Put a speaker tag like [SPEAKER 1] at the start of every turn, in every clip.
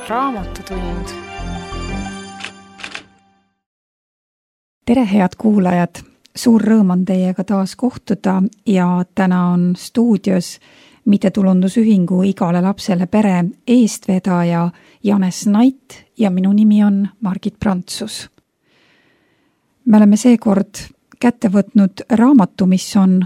[SPEAKER 1] Raamatutund.
[SPEAKER 2] Tere, head kuulajad! Suur rõõm on teiega taas kohtuda ja täna on stuudios mittetulundusühingu Igale lapsele pere eestvedaja Janes Nait ja minu nimi on Margit Prantsus. Me oleme seekord kätte võtnud raamatu, mis on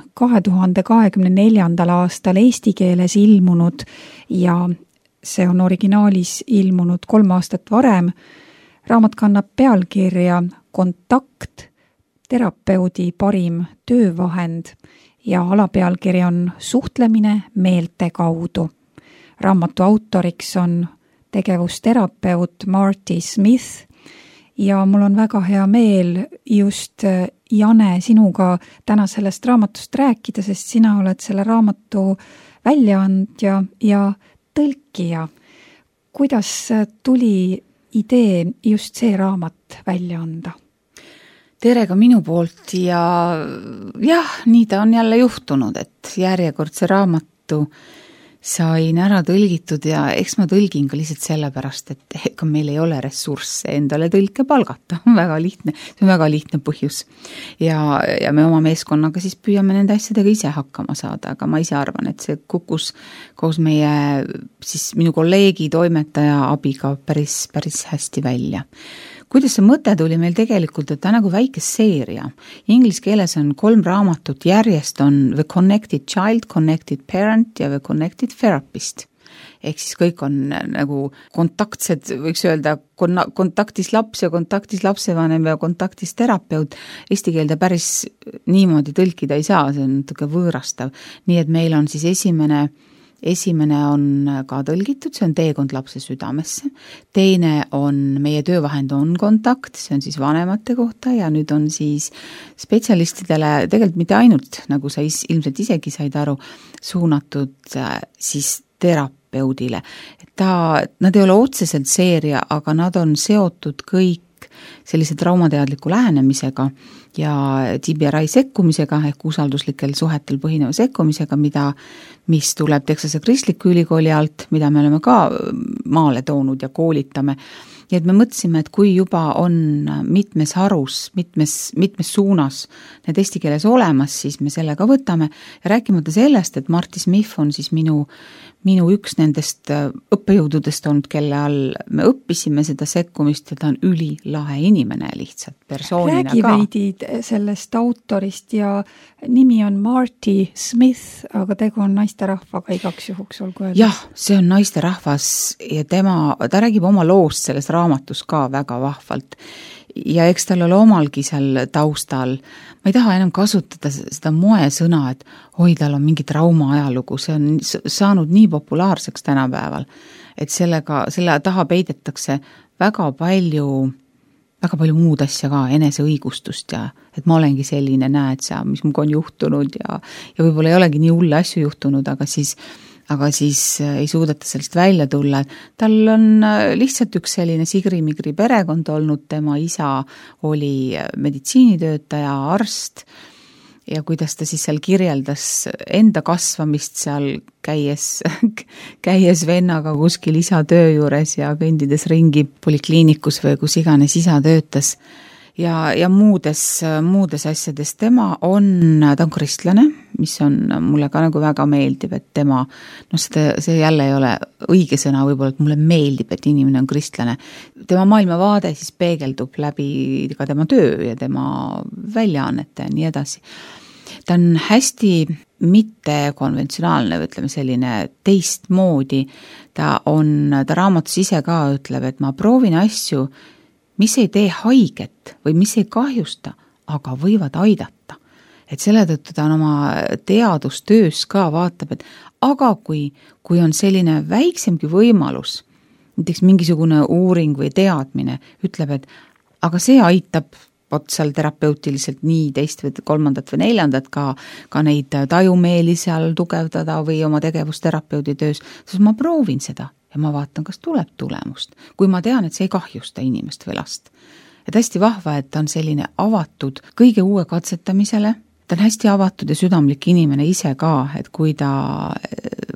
[SPEAKER 2] 2024. aastal eesti keeles ilmunud ja see on originaalis ilmunud 3 aastat varem. Raamat kannab pealkirja Kontakt, terapeudi parim töövahend ja alapealkiri on Suhtlemine meelte kaudu. Raamatu autoriks on tegevusterapeut Marty Smith ja mul on väga hea meel just Jane sinuga täna sellest raamatust rääkida, sest sina oled selle raamatu väljaandja ja tõlkija. Kuidas tuli idee just see raamat välja anda?
[SPEAKER 3] Tere ka minu poolt ja jah, nii ta on jälle juhtunud, et järjekordse raamatu sain ära tõlgitud ja eks ma tõlgin ka lihtsalt sellepärast, et ega meil ei ole ressursse endale tõlke palgata. Väga lihtne, see on väga lihtne põhjus. Ja me oma meeskonnaga siis püüame nende asjadega ise hakkama saada, aga ma ise arvan, et see kukkus koos minu kolleegi toimetaja abiga päris hästi välja. Kuidas see mõte tuli meil tegelikult, et ta nagu väike seeria. Inglis keeles on 3 raamatut järjest on The Connected Child, Connected Parent ja The Connected Therapist. Ehk siis kõik on nagu kontaktsed, võiks öelda, kontaktis laps ja kontaktis lapsevanem ja kontaktis terapeut. Eesti keelde päris niimoodi tõlkida ei saa, see on natuke võõrastav. Nii et meil on siis esimene on ka tõlgitud, see on Teekond lapse südamesse. Teine on Meie töövahend on kontakt, see on siis vanemate kohta ja nüüd on siis spetsialistidele, tegelikult mitte ainult, nagu sa ilmselt isegi said aru, suunatud siis terapeudile. Nad ei ole otseselt seeria, aga nad on seotud kõik sellise traumateadliku lähenemisega ja TBRI sekkumisega ehk usalduslikel suhetel põhineva sekkumisega, mis tuleb Texase Kristliku ülikooli alt, mida me oleme ka maale toonud ja koolitame. Ja et me mõtlesime, et kui juba on mitmes harus, mitmes suunas need eesti keeles olemas, siis me sellega võtame. Ja rääkimata sellest, et Marty Smith on siis minu üks nendest õppejõududest olnud, kelle all me õppisime seda sekkumist ja ta on ülilahe inimene lihtsalt persoonina
[SPEAKER 2] ka. Räägi veidi sellest autorist ja nimi on Marty Smith, aga tegu on naisterahvaga igaks juhuks olgu öelda.
[SPEAKER 3] Jah, see on naisterahvas ja ta räägib oma loost selles raamatus ka väga vahvalt. Ja eks tal ole omalgi seal taustal, ma ei taha enam kasutada seda moesõna, et tal on mingi trauma ajalugu, see on saanud nii populaarseks tänapäeval, et selle taha peidetakse väga palju muud asja ka, eneseõigustust ja et ma olengi selline, näed sa, mis muga on juhtunud ja võib-olla ei olegi nii hulle asju juhtunud, aga siis ei suudeta sellest välja tulla. Tal on lihtsalt üks selline sigri-migri perekond olnud, tema isa oli meditsiinitöötaja, arst ja kuidas ta siis seal kirjeldas enda kasvamist seal käies vennaga kuskil isa töö juures ja kõndides ringi polikliinikus või kus iganes isa töötas. Ja muudes asjades ta on kristlane, mis on mulle ka nagu väga meeldib, et see jälle ei ole õige sõna võib-olla, et mulle meeldib, et inimene on kristlane. Tema maailmavaade siis peegeldub läbi ka tema töö ja tema väljaannete ja nii edasi. Ta on hästi mittekonventsionaalne, ütleme selline teistmoodi. Ta raamatus ise ka ütleb, et ma proovin asju, mis ei tee haiget või mis ei kahjusta, aga võivad aidata. Et selle tõttu ta on oma teadustöös ka vaatab, et aga kui on selline väiksemgi võimalus, näiteks mingisugune uuring või teadmine, ütleb, et aga see aitab seal terapeutiliselt nii teist või 3. või 4. ka neid tajumeeli seal tugevdada või oma tegevusterapeudi töös, siis ma proovin seda. Ja ma vaatan, kas tuleb tulemust, kui ma tean, et see ei kahjusta inimest või last. Et hästi vahva, et ta on selline avatud kõige uue katsetamisele, ta on hästi avatud ja südamlik inimene ise ka, et kui ta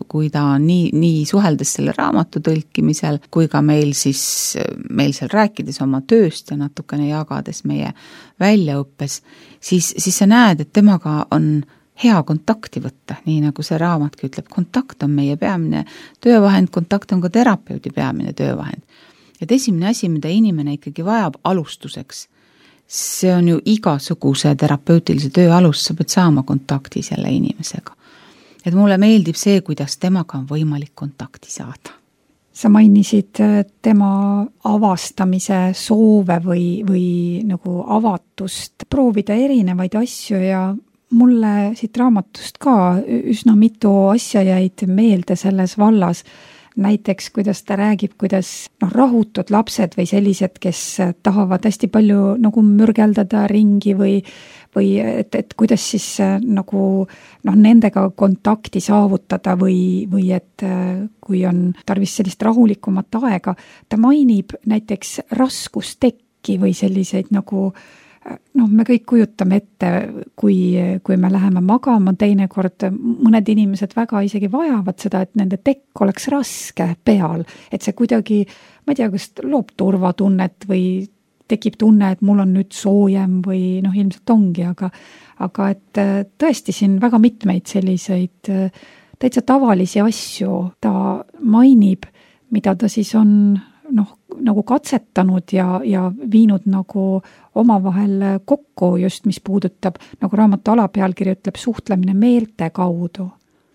[SPEAKER 3] kui ta on nii suheldes selle raamatu tõlkimisel, kui ka meil seal rääkides oma tööst ja natukene jagades meie väljaõppes, siis sa näed, et temaga on hea kontakti võtta, nii nagu see raamatki ütleb, kontakt on meie peamine töövahend, kontakt on ka terapeudi peamine töövahend. Et esimene asi, mida inimene ikkagi vajab alustuseks, see on ju igasuguse terapeutilise töö alus, sa pead saama kontakti selle inimesega. Et mulle meeldib see, kuidas temaga on võimalik kontakti saada.
[SPEAKER 2] Sa mainisid tema avastamise soove või nagu avatust proovida erinevaid asju ja mulle siit raamatust ka üsna mitu asja jäid meelde selles vallas. Näiteks, kuidas ta räägib, kuidas rahutud lapsed või sellised, kes tahavad hästi palju nagu mürgeldada ringi või et kuidas siis nagu nendega kontakti saavutada või et kui on tarvis sellist rahulikumat aega. Ta mainib näiteks raskustekki või selliseid nagu me kõik kujutame ette, kui me läheme magama, teinekord mõned inimesed väga isegi vajavad seda, et nende tekk oleks raske peal, et see kuidagi, ma ei tea, kas loob turvatunnet või tekib tunne, et mul on nüüd soojem või ilmselt ongi, aga et tõesti siin väga mitmeid selliseid täitsa tavalisi asju ta mainib, mida ta siis on nagu katsetanud ja viinud nagu omavahel kokku just, mis puudutab, nagu raamatu alapealkiri ütleb, suhtlemine meelte kaudu.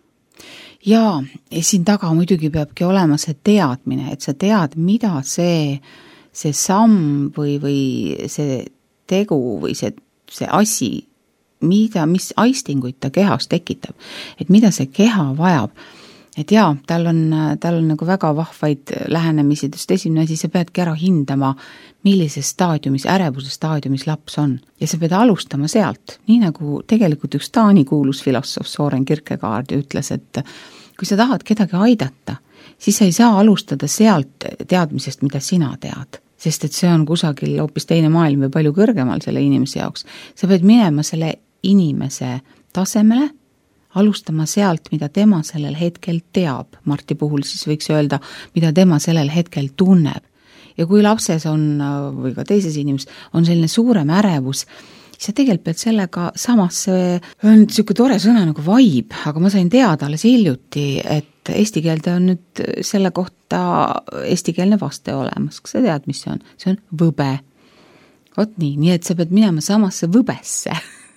[SPEAKER 3] Ja siin taga muidugi peabki olema see teadmine, et sa tead, mida see samm või see tegu või see asi, mis aistinguid ta kehas tekitab, et mida see keha vajab. Et jaa, tal on nagu väga vahvaid lähenemisi, just esimene asi, sa peadki ära hindama, millises staadiumis, ärevuse staadiumis laps on. Ja sa pead alustama sealt, nii nagu tegelikult üks Taani kuulus filosoof Søren Kierkegaard ütles, et kui sa tahad kedagi aidata, siis sa ei saa alustada sealt teadmisest, mida sina tead. Sest et see on kusagil hoopis teine maailm või palju kõrgemal selle inimese jaoks. Sa pead minema selle inimese tasemele, alustama sealt, mida tema sellel hetkel teab. Marti puhul siis võiks öelda, mida tema sellel hetkel tunneb. Ja kui lapses on, või ka teises inimes, on selline suurem ärevus, siis sa tegelikult pead sellega samasse, on niisugune tore sõna nagu vibe, aga ma sain teada alles hiljuti, et eesti keelde on nüüd selle kohta eestikeelne vaste olemas. Kas sa tead, mis see on? See on võbe. Vot nii, et sa pead minema samasse võbesse.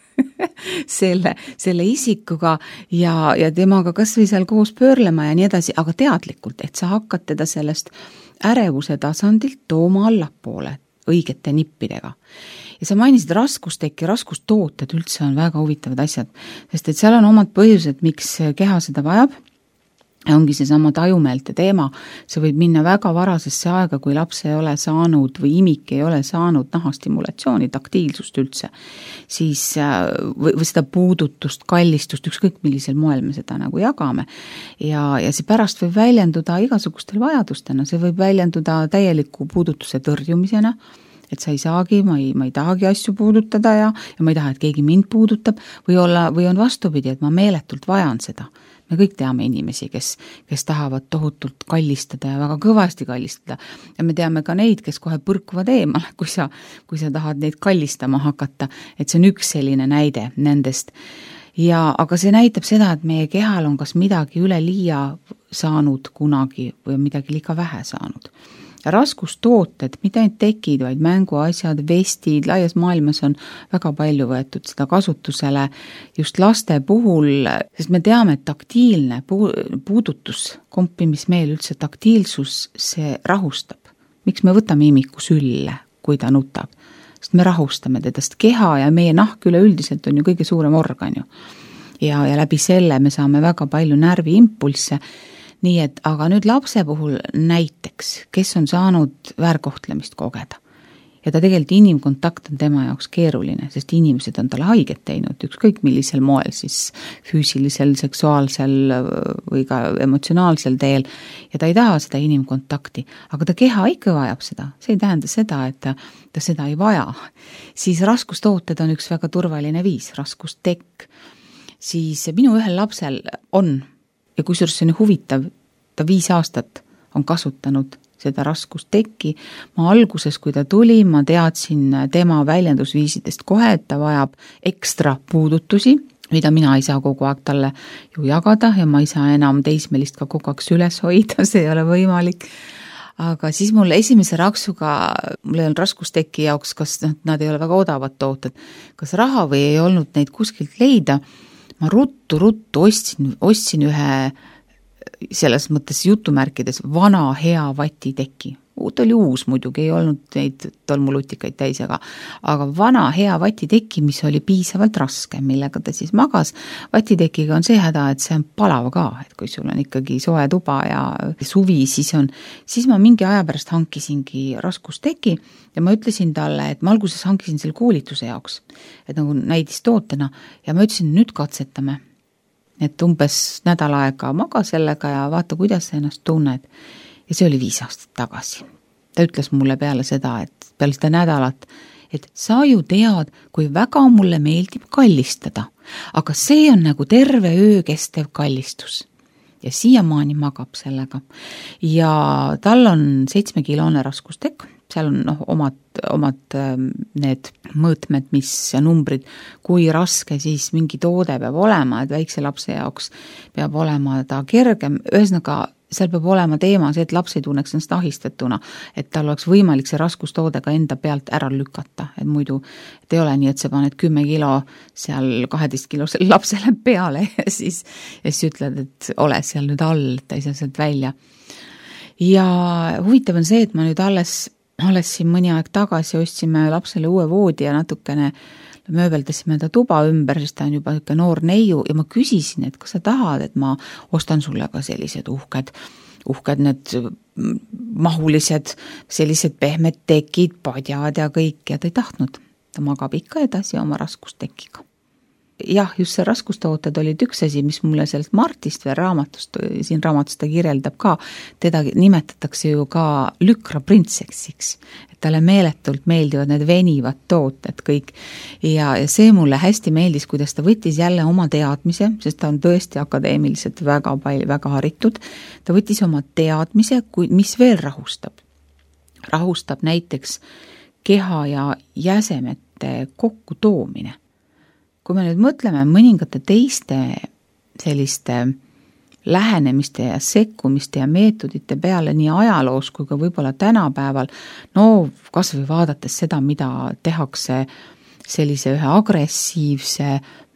[SPEAKER 3] selle isikuga ja temaga kas või seal koos pöörlema ja nii edasi, aga teadlikult, et sa hakkad teda sellest ärevuse tasandilt tooma allapoole õigete nippidega. Ja sa mainisid raskusteki, raskustooted üldse on väga huvitavad asjad, sest et seal on omad põhjused, miks keha seda vajab. Ongi see sama tajumeelte teema, see võib minna väga varasesse aega, kui laps ei ole saanud või imik ei ole saanud nahastimulatsiooni, taktiilsust üldse, siis või seda puudutust, kallistust, ükskõik millisel moel me seda nagu jagame. Ja see pärast võib väljenduda igasugustel vajadustena, see võib väljenduda täieliku puudutuse tõrjumisena, et sa ei saagi, ma ei tahagi asju puudutada ja ma ei taha, et keegi mind puudutab või on vastupidi, et ma meeletult vajan seda. Me kõik teame inimesi, kes tahavad tohutult kallistada ja väga kõvasti kallistada. Ja me teame ka neid, kes kohe põrkuvad eemale, kui sa tahad neid kallistama hakata. Et see on üks selline näide nendest. Aga see näitab seda, et meie kehal on kas midagi üle liia saanud kunagi või midagi liiga vähe saanud. Ja raskustooted, mitte ainult tekid, vaid mänguasjad, vestid, laias maailmas on väga palju võetud seda kasutusele just laste puhul, sest me teame, et taktiilne puudutus, kompimismeel üldse taktiilsus, see rahustab. Miks me võtame imiku sülle, kui ta nutab? Sest me rahustame tedast keha ja meie nahk üleüldiselt on ju kõige suurem organ ju. Ja läbi selle me saame väga palju närviimpulsse. Nii et, aga nüüd lapse puhul näiteks, kes on saanud väärkohtlemist kogeda. Ja ta tegelikult inimkontakt on tema jaoks keeruline, sest inimesed on talle haiget teinud, ükskõik millisel moel, siis füüsilisel, seksuaalsel või ka emotsionaalsel teel. Ja ta ei taha seda inimkontakti, aga ta keha ikka vajab seda. See ei tähenda seda, et ta seda ei vaja. Siis raskustooted on üks väga turvaline viis, raskustekk. Siis minu ühel lapsel on ja kusjuures see on huvitav, ta 5 aastat on kasutanud seda raskustekki. Ma alguses, kui ta tuli, ma teadsin tema väljendusviisidest kohe, et ta vajab ekstra puudutusi, mida mina ei saa kogu aeg talle ju jagada ja ma ei saa enam teismelist ka kogu aeg üles hoida, see ei ole võimalik. Aga siis mul esimese raksuga, mul ei olnud raskustekki jaoks, kas nad ei ole väga odavad tooted, kas raha või ei olnud neid kuskilt leida, ma ruttu ostsin ühe selles mõttes jutumärkides vana hea vatiteki. Ta oli uus muidugi, ei olnud neid tolmulutikaid täis, aga vana hea vatiteki, mis oli piisavalt raske, millega ta siis magas. Vatitekiga on see häda, et see on palav ka, et kui sul on ikkagi soe tuba ja suvi, siis ma mingi aja pärast hankisingi raskusteki ja ma ütlesin talle, et ma alguses hankisin selle koolituse jaoks, et nagu näidistootena ja ma ütlesin, nüüd katsetame. Et umbes nädal aega maga sellega ja vaata, kuidas sa ennast tunned. Ja see oli 5 aastat tagasi. Ta ütles mulle peale seda, et peale seda nädalat, et sa ju tead, kui väga mulle meeldib kallistada, aga see on nagu terve öö kestev kallistus. Ja siiamaani magab sellega. Ja tal on 7-kilone raskustek, seal on omad need mõõtmed, mis ja numbrid, kui raske siis mingi toode peab olema, et väikse lapse jaoks peab olema ta kergem, ühesõnaga seal peab olema teema see, et laps ei tunneks ennast ahistatuna, et tal oleks võimalik see raskustoode ka enda pealt ära lükata, et muidu et ei ole nii, et sa paned 10 kilo seal 12 kilosele lapsele peale ja siis ütled, et ole seal nüüd all, et ta ei saa sealt välja. Ja huvitav on see, et ma nüüd alles siin mõni aeg tagasi ostsime lapsele uue voodi ja natukene mööbeldasime ta tuba ümber, sest ta on juba noor neiu ja ma küsisin, et kas sa tahad, et ma ostan sulle ka sellised uhked need mahulised, sellised pehmed tekid, padjad ja kõik ja ta ei tahtnud. Ta magab ikka edasi oma raskustekiga. Jah, just see raskustooted olid üks asi, mis mulle sellest Martist või siin raamatust ta kirjeldab ka, teda nimetatakse ju ka lükraprintsessiks, et talle meeletult meeldivad need venivad tooted kõik ja see mulle hästi meeldis, kuidas ta võttis jälle oma teadmise, sest ta on tõesti akadeemiliselt väga haritud, ta võttis oma teadmise, mis veel rahustab näiteks keha ja jäsemete kokku toomine. Kui me nüüd mõtleme mõningate teiste selliste lähenemiste ja sekkumiste ja meetodite peale nii ajaloos kui ka võib-olla tänapäeval, no kas või vaadates seda, mida tehakse sellise ühe agressiivse,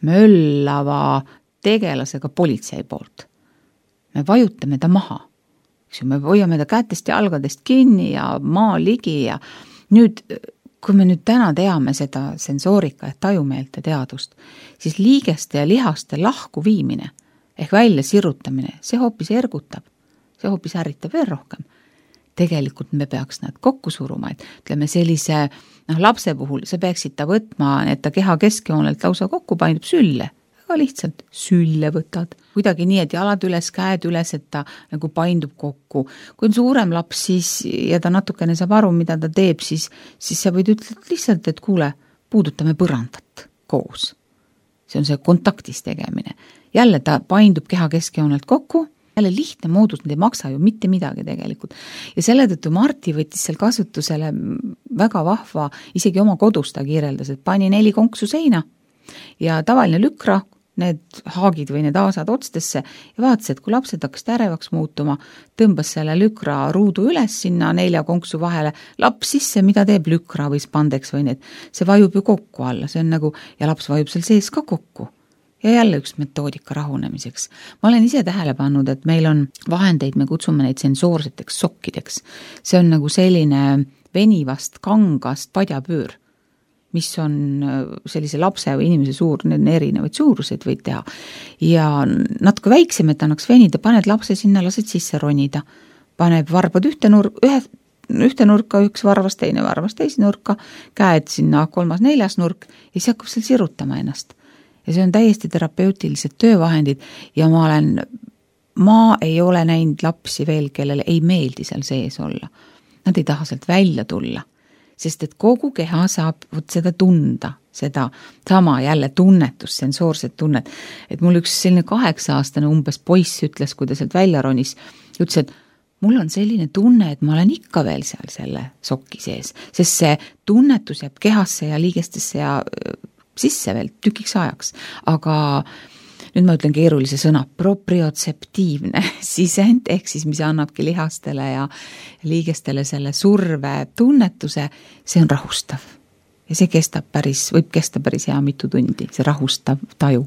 [SPEAKER 3] möllava tegelasega politsei poolt. Me vajutame ta maha. Me hoiame ta kätest ja jalgadest kinni ja maa ligi ja nüüd kui me nüüd täna teame seda sensoorika ja tajumeelte teadust, siis liigeste ja lihaste lahku viimine ehk välja sirutamine, see hoopis ergutab, see hoopis ärritab veel rohkem. Tegelikult me peaks nad kokku suruma, et ütleme sellise lapse puhul, sa peaksid ta võtma, et ta keha keskjoonelt lausa kokku paindub sülle, väga lihtsalt sülle võtad. Kuidagi nii, et jalad üles, käed üles, et ta nagu paindub kokku. Kui on suurem laps siis, ja ta natukene saab aru, mida ta teeb, siis sa võid ütelda lihtsalt, et kuule, puudutame põrandat koos. See on see kontaktis tegemine. Jälle ta paindub keha keskjoonelt kokku, jälle lihtne moodus, need ei maksa ju mitte midagi tegelikult. Ja selle tõttu Marti võttis seal kasutusele väga vahva, isegi oma kodus ta kirjeldas, et pani 4 konksu seina ja tavaline lükra, need haagid või need aasad otstesse ja vaatas, et kui lapsed hakkasid ärevaks muutuma, tõmbas selle lükra ruudu üles sinna 4 konksu vahele, laps sisse, mida teeb lükra või spandeks või need, see vajub ju kokku alla, see on nagu, ja laps vajub seal sees ka kokku. Ja jälle üks metoodika rahunemiseks. Ma olen ise tähele pannud, et meil on vahendeid, me kutsume neid sensoorseteks sokkideks. See on nagu selline venivast, kangast padjapöör, mis on sellise lapse või inimese suur, need erinevaid suuruseid võid teha. Ja natuke väiksem, et annaks venida, paned lapse sinna, lased sisse ronida. Paneb varbad ühte nurka, üks varvas, teine varvas, teise nurka, käed sinna 3., 4. nurk ja siis hakkab seal sirutama ennast. Ja see on täiesti terapeutilised töövahendid ja ma ei ole näinud lapsi veel, kellele ei meeldi seal sees olla. Nad ei taha sealt välja tulla. sest et kogu keha saab seda tunda, seda sama jälle tunnetust, sensoorset tunnet. Et mul üks selline 8-aastane umbes poiss ütles, kui ta sealt välja ronis, ütles, et mul on selline tunne, et ma olen ikka veel seal selle soki sees, sest see tunnetus jääb kehasse ja liigestesse ja sisse veel tükiks ajaks, aga nüüd ma ütlen keerulise sõna, propriotseptiivne sisend, ehk siis mis annabki lihastele ja liigestele selle surve tunnetuse, see on rahustav. Ja see võib kesta päris hea mitu tundi, see rahustav taju.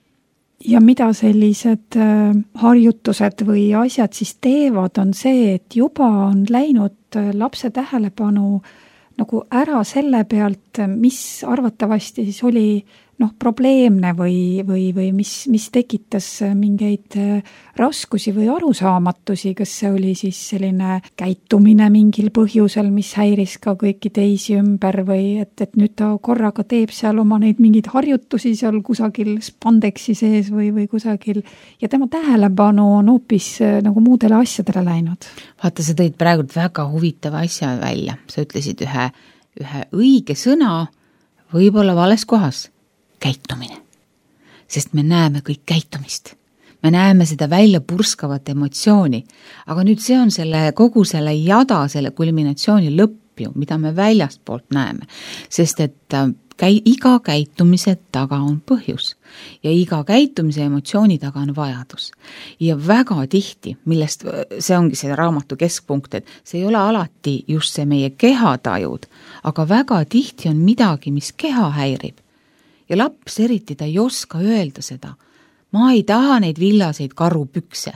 [SPEAKER 2] Ja mida sellised harjutused või asjad siis teevad, on see, et juba on läinud lapse tähelepanu nagu ära selle pealt, mis arvatavasti siis oli probleemne või mis tekitas mingeid raskusi või arusaamatusi, kas see oli siis selline käitumine mingil põhjusel, mis häiris ka kõiki teisi ümber või et nüüd ta korraga teeb seal oma neid mingeid harjutusi seal kusagil spandeksi sees või kusagil ja tema tähelepanu on hoopis nagu muudele asjadele läinud.
[SPEAKER 3] Vaata, sa tõid praegu väga huvitava asja välja. Sa ütlesid ühe õige sõna võib-olla vales kohas. Käitumine. Sest me näeme kõik käitumist. Me näeme seda välja purskavat emotsiooni. Aga nüüd see on kogu selle jada, selle kulminatsiooni lõpp ju, mida me väljast poolt näeme. Sest et iga käitumise taga on põhjus. Ja iga käitumise emotsiooni taga on vajadus. Ja väga tihti, millest see ongi see raamatu keskpunkt, et see ei ole alati just see meie kehatajud, aga väga tihti on midagi, mis keha häirib. Ja laps eriti ta ei oska öelda seda. Ma ei taha neid villaseid karupükse.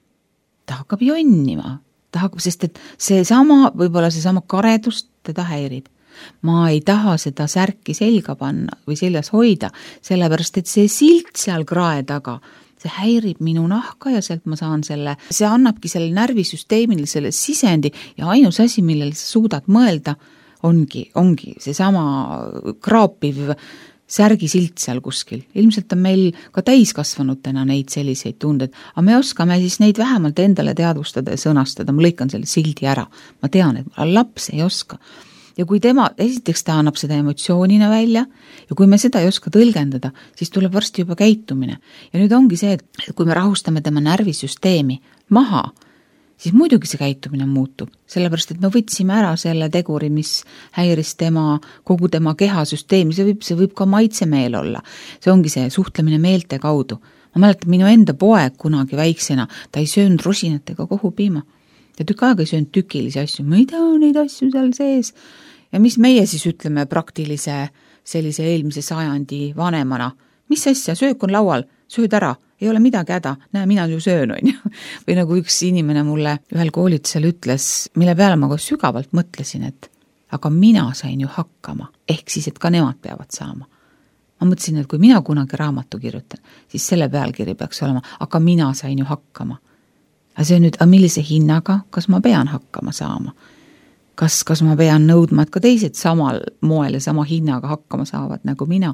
[SPEAKER 3] Ta hakkab jonnima, sest et võib-olla seesama karedust teda häirib. Ma ei taha seda särki selga panna või seljas hoida, sellepärast et see silt seal krae taga, see häirib minu nahka ja sealt ma saan see annabki selle närvisüsteemile selle sisendi ja ainus asi, millele sa suudad mõelda, ongi seesama kraapiv särgisilt seal kuskil. Ilmselt on meil ka täiskasvanutena neid selliseid tunded, aga me oskame siis neid vähemalt endale teadvustada ja sõnastada. Ma lõikan selle sildi ära. Ma tean, et laps ei oska. Ja kui esiteks ta annab seda emotsioonina välja ja kui me seda ei oska tõlgendada, siis tuleb varsti juba käitumine. Ja nüüd ongi see, et kui me rahustame tema närvisüsteemi maha, siis muidugi see käitumine muutub, sellepärast et me võtsime ära selle teguri, mis häiris kogu tema kehasüsteemi, see võib ka maitsemeel olla. See ongi see suhtlemine meelte kaudu. Ma mäletan, minu enda poeg kunagi väiksena, ta ei söönud rosinat ega kohupiima. Ja tükk aega ei söönud tükilisi asju, ma ei taha neid asju seal sees. Ja mis meie siis ütleme praktilise sellise eelmise sajandi vanemana? Mis asja, söök on laual, sööd ära. Ei ole midagi häda, näe, mina ju söön, on ju. Või nagu üks inimene mulle ühel koolitusel ütles, mille peale ma ka sügavalt mõtlesin, et aga mina sain ju hakkama, ehk siis, et ka nemad peavad saama. Ma mõtlesin, et kui mina kunagi raamatu kirjutan, siis selle pealkiri peaks olema, aga mina sain ju hakkama. Aga see on nüüd, millise hinnaga, kas ma pean hakkama saama? Kas ma pean nõudma, et ka teised samal moel ja sama hinnaga hakkama saavad nagu mina?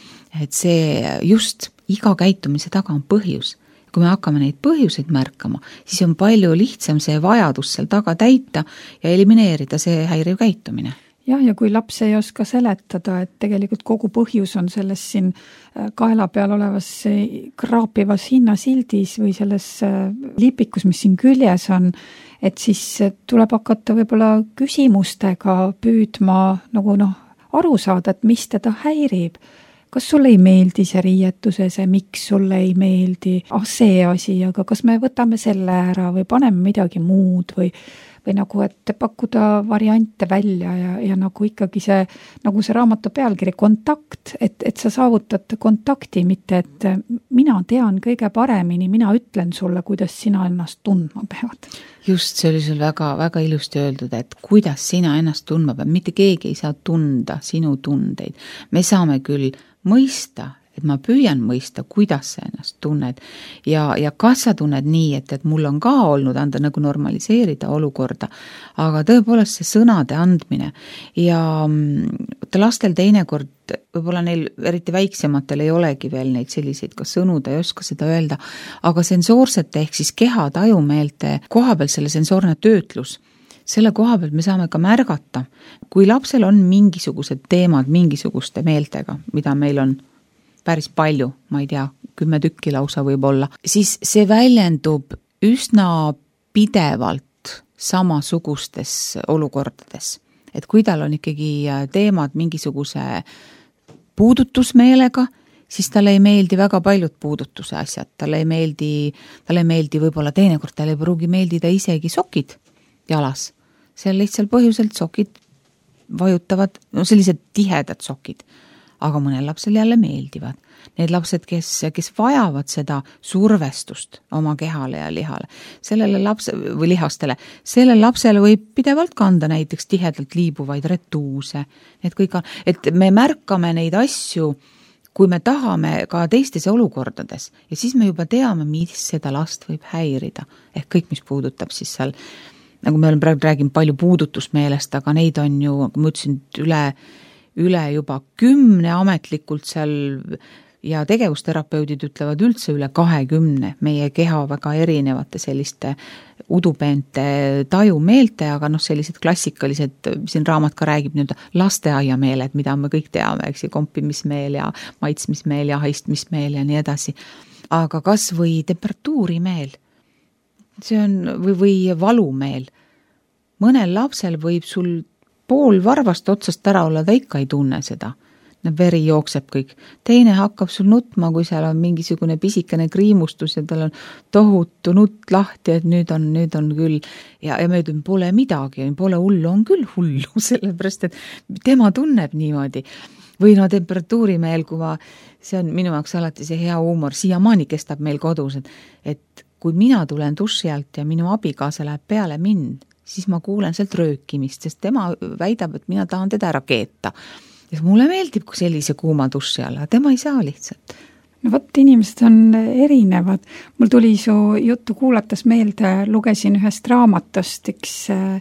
[SPEAKER 3] Et see just iga käitumise taga on põhjus. Kui me hakkame neid põhjuseid märkama, siis on palju lihtsam see vajadus seal taga täita ja elimineerida see häiriv käitumine.
[SPEAKER 2] Jah, ja kui laps ei oska seletada, et tegelikult kogu põhjus on selles siin kaela peal olevas kraapivas hinnasildis või selles lipikus, mis siin küljes on, et siis tuleb hakata võib-olla küsimustega püüdma nagu aru saada, et mis teda häirib. Kas sulle ei meeldi see riietuse, see miks sulle ei meeldi, see asi, aga kas me võtame selle ära või paneme midagi muud või nagu, et pakkuda variante välja ja nagu ikkagi see raamatu pealkiri, kontakt, et sa saavutad kontakti, mitte et mina tean kõige paremini, mina ütlen sulle, kuidas sina ennast tundma pead.
[SPEAKER 3] Just, see oli sul väga, väga ilusti öeldud, et kuidas sina ennast tundma pead, mitte keegi ei saa tunda sinu tundeid. Me saame küll mõista, et ma püüan mõista, kuidas sa ennast tunned ja kas sa tunned nii, et mul on ka olnud anda nagu normaliseerida olukorda, aga tõepoolest see sõnade andmine ja lastel teinekord, võib-olla neil eriti väiksematel ei olegi veel neid selliseid, kas sõnu ta ei oska seda öelda, aga sensoorsete ehk siis keha tajumeelte koha peal selle sensoorne töötlus, selle koha pealt me saame ka märgata, kui lapsel on mingisugused teemad mingisuguste meeltega, mida meil on päris palju, ma ei tea, 10 tükki lausa võib-olla, siis see väljendub üsna pidevalt samasugustes olukordades. Et kui tal on ikkagi teemad mingisuguse puudutusmeelega, siis talle ei meeldi väga paljud puudutuse asjad, talle ei meeldi võib-olla teinekord, talle ei pruugi meeldida isegi sokid jalas. See on lihtsalt põhjuselt sokid vajutavad, no sellised tihedad sokid, aga mõnel lapsel jälle meeldivad. Need lapsed, kes vajavad seda survestust oma kehale ja lihale, sellele lapsele võib pidevalt kanda näiteks tihedalt liibuvaid retuuse. Et me märkame neid asju, kui me tahame ka teistes olukordades ja siis me juba teame, mis seda last võib häirida. Ehk kõik, mis puudutab siis seal, nagu me praegu räägime palju puudutusmeelest, aga neid on ju, nagu ma ütlesin, üle juba 10 ametlikult seal ja tegevusterapeudid ütlevad üldse üle 20 meie keha väga erinevate selliste udupeente tajumeelte, aga sellised klassikalised, siin raamat ka räägib lasteaiameeled, mida me kõik teame, eks, kompimismeel ja maitsmismeel ja haistmismeel ja nii edasi. Aga kas või temperatuurimeel, see on, või valumeel. Mõnel lapsel võib sul pool varvast otsast ära olla, ta ikka ei tunne seda. Veri jookseb kõik. Teine hakkab sul nutma, kui seal on mingisugune pisikene kriimustus ja tal on tohutu nutt lahti, et nüüd on küll. Ja me ütleme, pole midagi, pole hullu, on küll hullu, sellepärast, et tema tunneb niimoodi. Või temperatuurimeel, see on minu jaoks alati see hea huumor, siiamaani kestab meil kodus, et kui mina tulen duši alt ja minu abikaasa läheb peale mind, siis ma kuulen sealt röökimist, sest tema väidab, et mina tahan teda ära keeta. Ja mulle meeldib, kui sellise kuuma duši alla, tema ei saa lihtsalt.
[SPEAKER 2] No võt, inimesed on erinevad. Mul tuli su juttu kuulates meelde, lugesin ühest raamatust, üks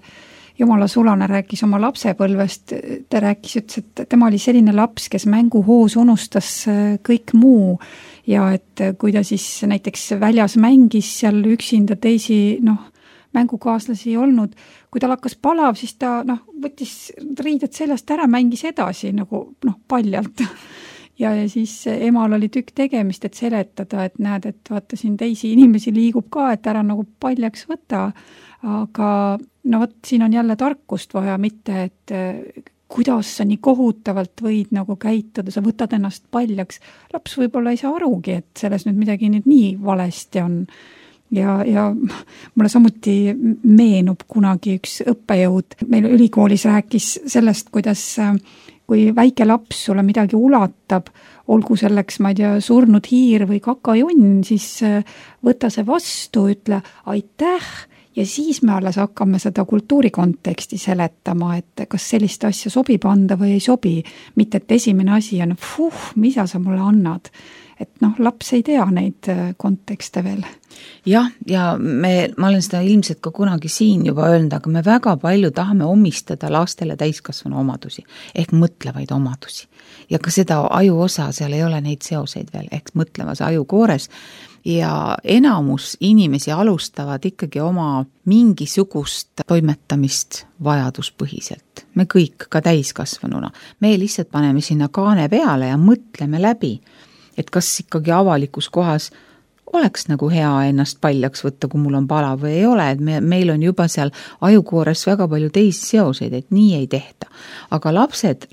[SPEAKER 2] Jumala sulane rääkis oma lapsepõlvest, ta rääkis, ütles, et tema oli selline laps, kes mänguhoos unustas kõik muu ja et kui ta siis näiteks väljas mängis seal üksinda teisi, mängukaaslasi ei olnud, kui tal hakkas palav, siis ta võttis riided sellest ära, mängis edasi paljalt. Ja siis emal oli tükk tegemist, et seletada, et näed, et vaata siin teisi inimesi liigub ka, et ära paljaks võtta. Aga siin on jälle tarkust vaja, mitte et kuidas sa nii kohutavalt võid käituda, sa võtad ennast paljaks. Laps võib-olla ei saa arugi, et selles nüüd midagi nii valesti on. Ja mulle samuti meenub kunagi üks õppejõud. Meil ülikoolis rääkis sellest, kuidas kui väike laps sulle midagi ulatab, olgu selleks, ma ei tea, surnud hiir või kakajunn, siis võta see vastu, ütle aitäh ja siis me alles hakkame seda kultuurikonteksti seletama, et kas sellist asja sobib anda või ei sobi. Mitte, et esimene asi on, mida sa mulle annad. Et laps ei tea neid kontekste veel.
[SPEAKER 3] Jah, ja ma olen seda ilmselt ka kunagi siin juba öelnud, aga me väga palju tahame omistada lastele täiskasvanu omadusi, ehk mõtlevaid omadusi. Ja ka seda aju osa, seal ei ole neid seoseid veel, ehk mõtlevas ajukoores. Ja enamus inimesi alustavad ikkagi oma mingisugust toimetamist vajaduspõhiselt. Me kõik, ka täiskasvanuna. Me lihtsalt paneme sinna kaane peale ja mõtleme läbi, et kas ikkagi avalikus kohas oleks hea ennast paljaks võtta, kui mul on palav või ei ole, et meil on juba seal ajukoores väga palju teisi seoseid, et nii ei tehta. Aga lapsed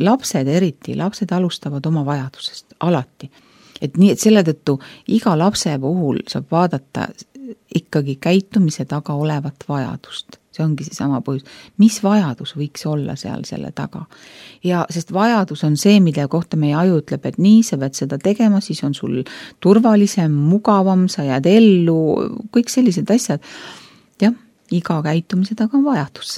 [SPEAKER 3] alustavad oma vajadusest alati. Et nii, et selle tõttu iga lapse puhul saab vaadata ikkagi käitumise taga olevat vajadust. See ongi see sama põhjus. Mis vajadus võiks olla seal selle taga? Ja sest vajadus on see, mille kohta meie aju ütleb, et nii sa pead seda tegema, siis on sul turvalisem, mugavam, sa jääd ellu, kõik sellised asjad. Jah, iga käitumise taga on vajadus.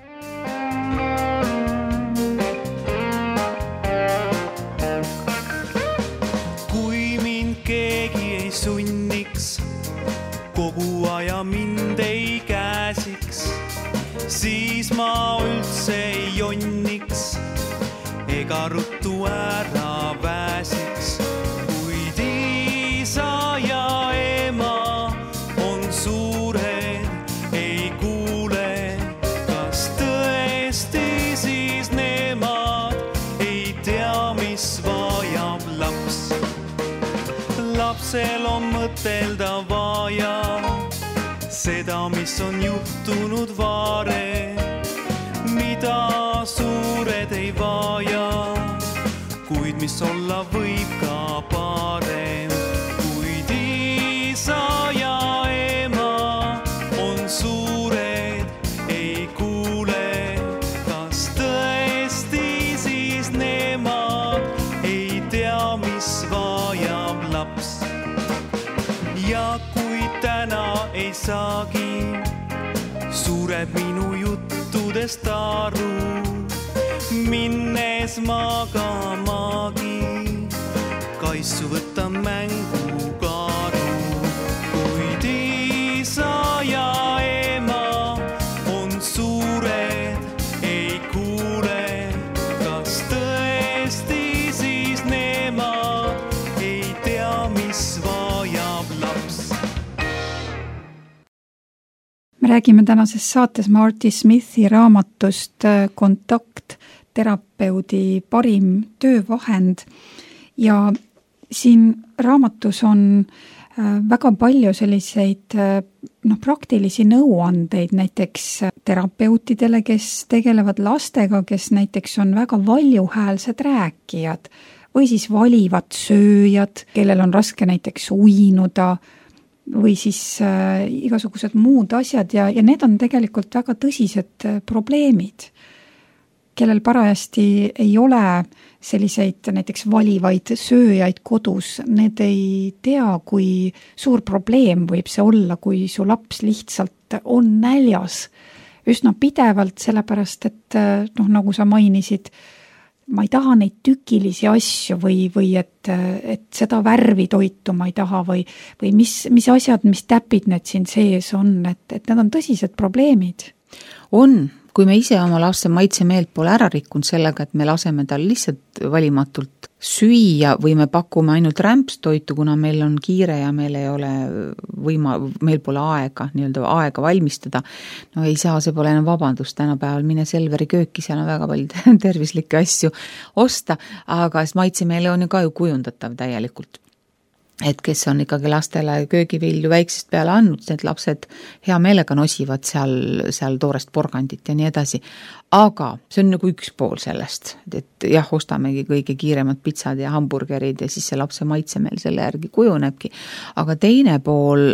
[SPEAKER 1] Kui mind keegi ei sunniks, kogu aja mind ei käsiks, siis ma üldse ei jonniks ega ruttu ära pääsiks. Kuid isa ja ema on suured, ei kuule, kas lapsel on mõtelda vaja seda, mis on juhtunud varem, mida suured ei vaja, kuid mis olla võib ka parem. Kuid isa ja ema on suured, ei kuule, kas tõesti siis nemad ei tea, mis vajab laps. Ja kui täna ei saagi, sureb minu juttudest aru, minnes magamagi, kaisu võtta mängu karu. Kuid isa ja ema on suured, ei kuule, kas tõesti siis nemad ei tea, mis vajab laps.
[SPEAKER 2] Me räägime tänases saates Marty Smithi raamatust Kontakt, terapeudi parim töövahend ja siin raamatus on väga palju selliseid praktilisi nõuandeid näiteks terapeutidele, kes tegelevad lastega, kes näiteks on väga valjuhäälsed rääkijad või siis valivad sööjad, kellel on raske näiteks uinuda või siis igasugused muud asjad ja need on tegelikult väga tõsised probleemid, kellel parajasti ei ole selliseid näiteks valivaid sööjaid kodus, need ei tea, kui suur probleem võib see olla, kui su laps lihtsalt on näljas üsna pidevalt, sellepärast et nagu sa mainisid, ma ei taha neid tükilisi asju või et seda värvitoitu ma ei taha või mis asjad, mis täpid need siin sees on, et need on tõsised probleemid.
[SPEAKER 3] On, kui me ise oma lapse maitsemeelt pole ära rikkunud sellega, et me laseme tal lihtsalt valimatult süüa või me pakume ainult rämpstoitu, kuna meil on kiire ja meil ei ole meil pole aega valmistada. No ei saa, see pole enam vabandust, tänapäeval mine Selveri kööki, seal on väga palju tervislikke asju osta, aga maitsemeele on ju ka ju kujundatav täielikult. Et kes on ikkagi lastele köögivilju väiksest peale andnud, need lapsed hea meelega nosivad seal toorest porgandit ja nii edasi. Aga see on nagu üks pool sellest, et jah, ostamegi kõige kiiremad pitsad ja hamburgerid ja siis see lapse maitsemeel selle järgi kujunebki. Aga teine pool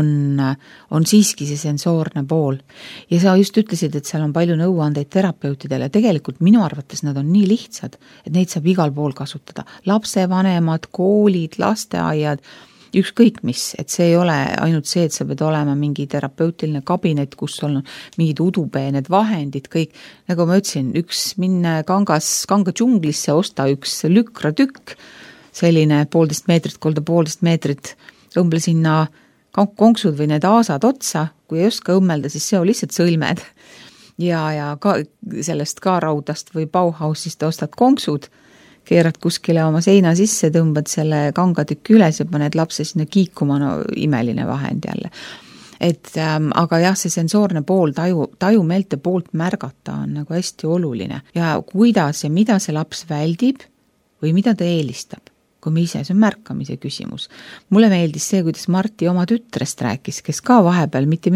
[SPEAKER 3] on siiski see sensoorne pool. Ja sa just ütlesid, et seal on palju nõuandeid terapeutidele. Tegelikult minu arvates nad on nii lihtsad, et neid saab igal pool kasutada. Lapsevanemad, koolid, lasteaiad, ükskõik mis, et see ei ole ainult see, et sa pead olema mingi terapeutiline kabinet, kus on mingid udupeened vahendid, kõik, nagu ma ütlesin, minne kanga džunglisse, osta üks lükratükk, selline 1,5 meetrit kolda 1,5 meetrit, õmble sinna konksud või need aasad otsa, kui ei oska õmmelda, siis see on lihtsalt sõlmed. Ja ka sellest ka raudast või Bauhausist ostad konksud, keerad kuskile oma seina sisse, tõmbad selle kangatükki üles ja paned lapse sinna kiikuma, no imeline vahend jälle. Aga jah, see sensoorne pool, tajumeelte poolt märgata on nagu hästi oluline. Ja kuidas ja mida see laps väldib või mida ta eelistab, kui me ise, see on märkamise küsimus. Mulle meeldis see, kuidas Marti oma tütrest rääkis, kes ka vahepeal mitte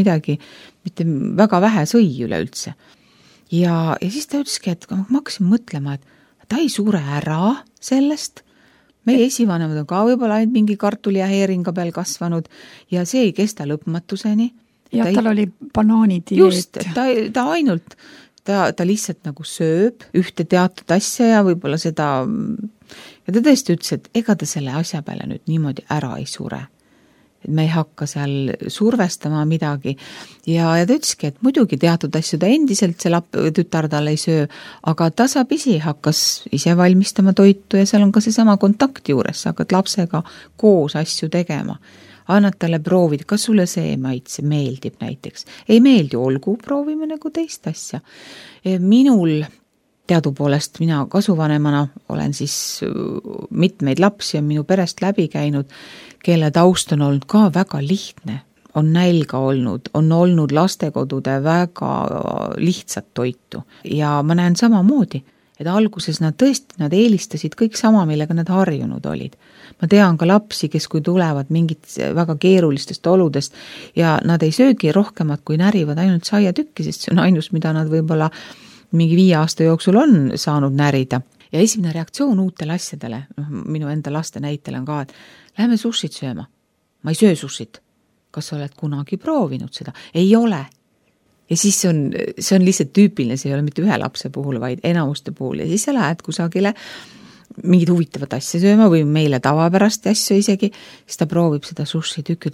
[SPEAKER 3] väga vähe sõi üleüldse. Ja siis ta ütleski, et ma hakkasin mõtlema, et ta ei suure ära sellest. Meie esivanemad on ka võib-olla ainult mingi kartuli ja heeringa peal kasvanud ja see ei kesta lõpmatuseni.
[SPEAKER 2] Ja tal oli banaanidieet.
[SPEAKER 3] Just, ta ainult, ta lihtsalt nagu sööb ühte teatud asja ja võib-olla seda, ja ta tõesti ütles, et ega ta selle asja peale nüüd niimoodi ära ei sure. Et me ei hakka seal survestama midagi ja ta ütleski, et muidugi teatud asju ta endiselt see tütar tal ei söö, aga tasapisi hakkas ise valmistama toitu ja seal on ka seesama kontakt juures, sa hakkad lapsega koos asju tegema. Annad talle proovida, kas sulle see maitse meeldib näiteks. Ei meeldi, olgu, proovime nagu teist asja. Minul teadupoolest mina kasuvanemana olen siis mitmeid lapsi on minu perest läbi käinud, kelle taust on olnud ka väga lihtne, on nälga olnud, on olnud lastekodude väga lihtsat toitu ja ma näen samamoodi, et alguses nad eelistasid kõik sama, millega nad harjunud olid. Ma tean ka lapsi, kes kui tulevad mingit väga keerulistest oludest ja nad ei söögi rohkemat, kui närivad ainult saiatükki, sest see on ainus, mida nad võib-olla mingi 5 aasta jooksul on saanud närida. Ja esimene reaktsioon uutele asjadele, minu enda laste näitel on ka, et läheme sushit sööma. Ma ei söö sushit. Kas sa oled kunagi proovinud seda? Ei ole. Ja siis see on lihtsalt tüüpiline, see ei ole mitte ühe lapse puhul, vaid enamuste puhul. Ja siis sa lähed kusagile mingid huvitavat asja sööma või meile tavapärast asju isegi, siis ta proovib seda sushi tükki,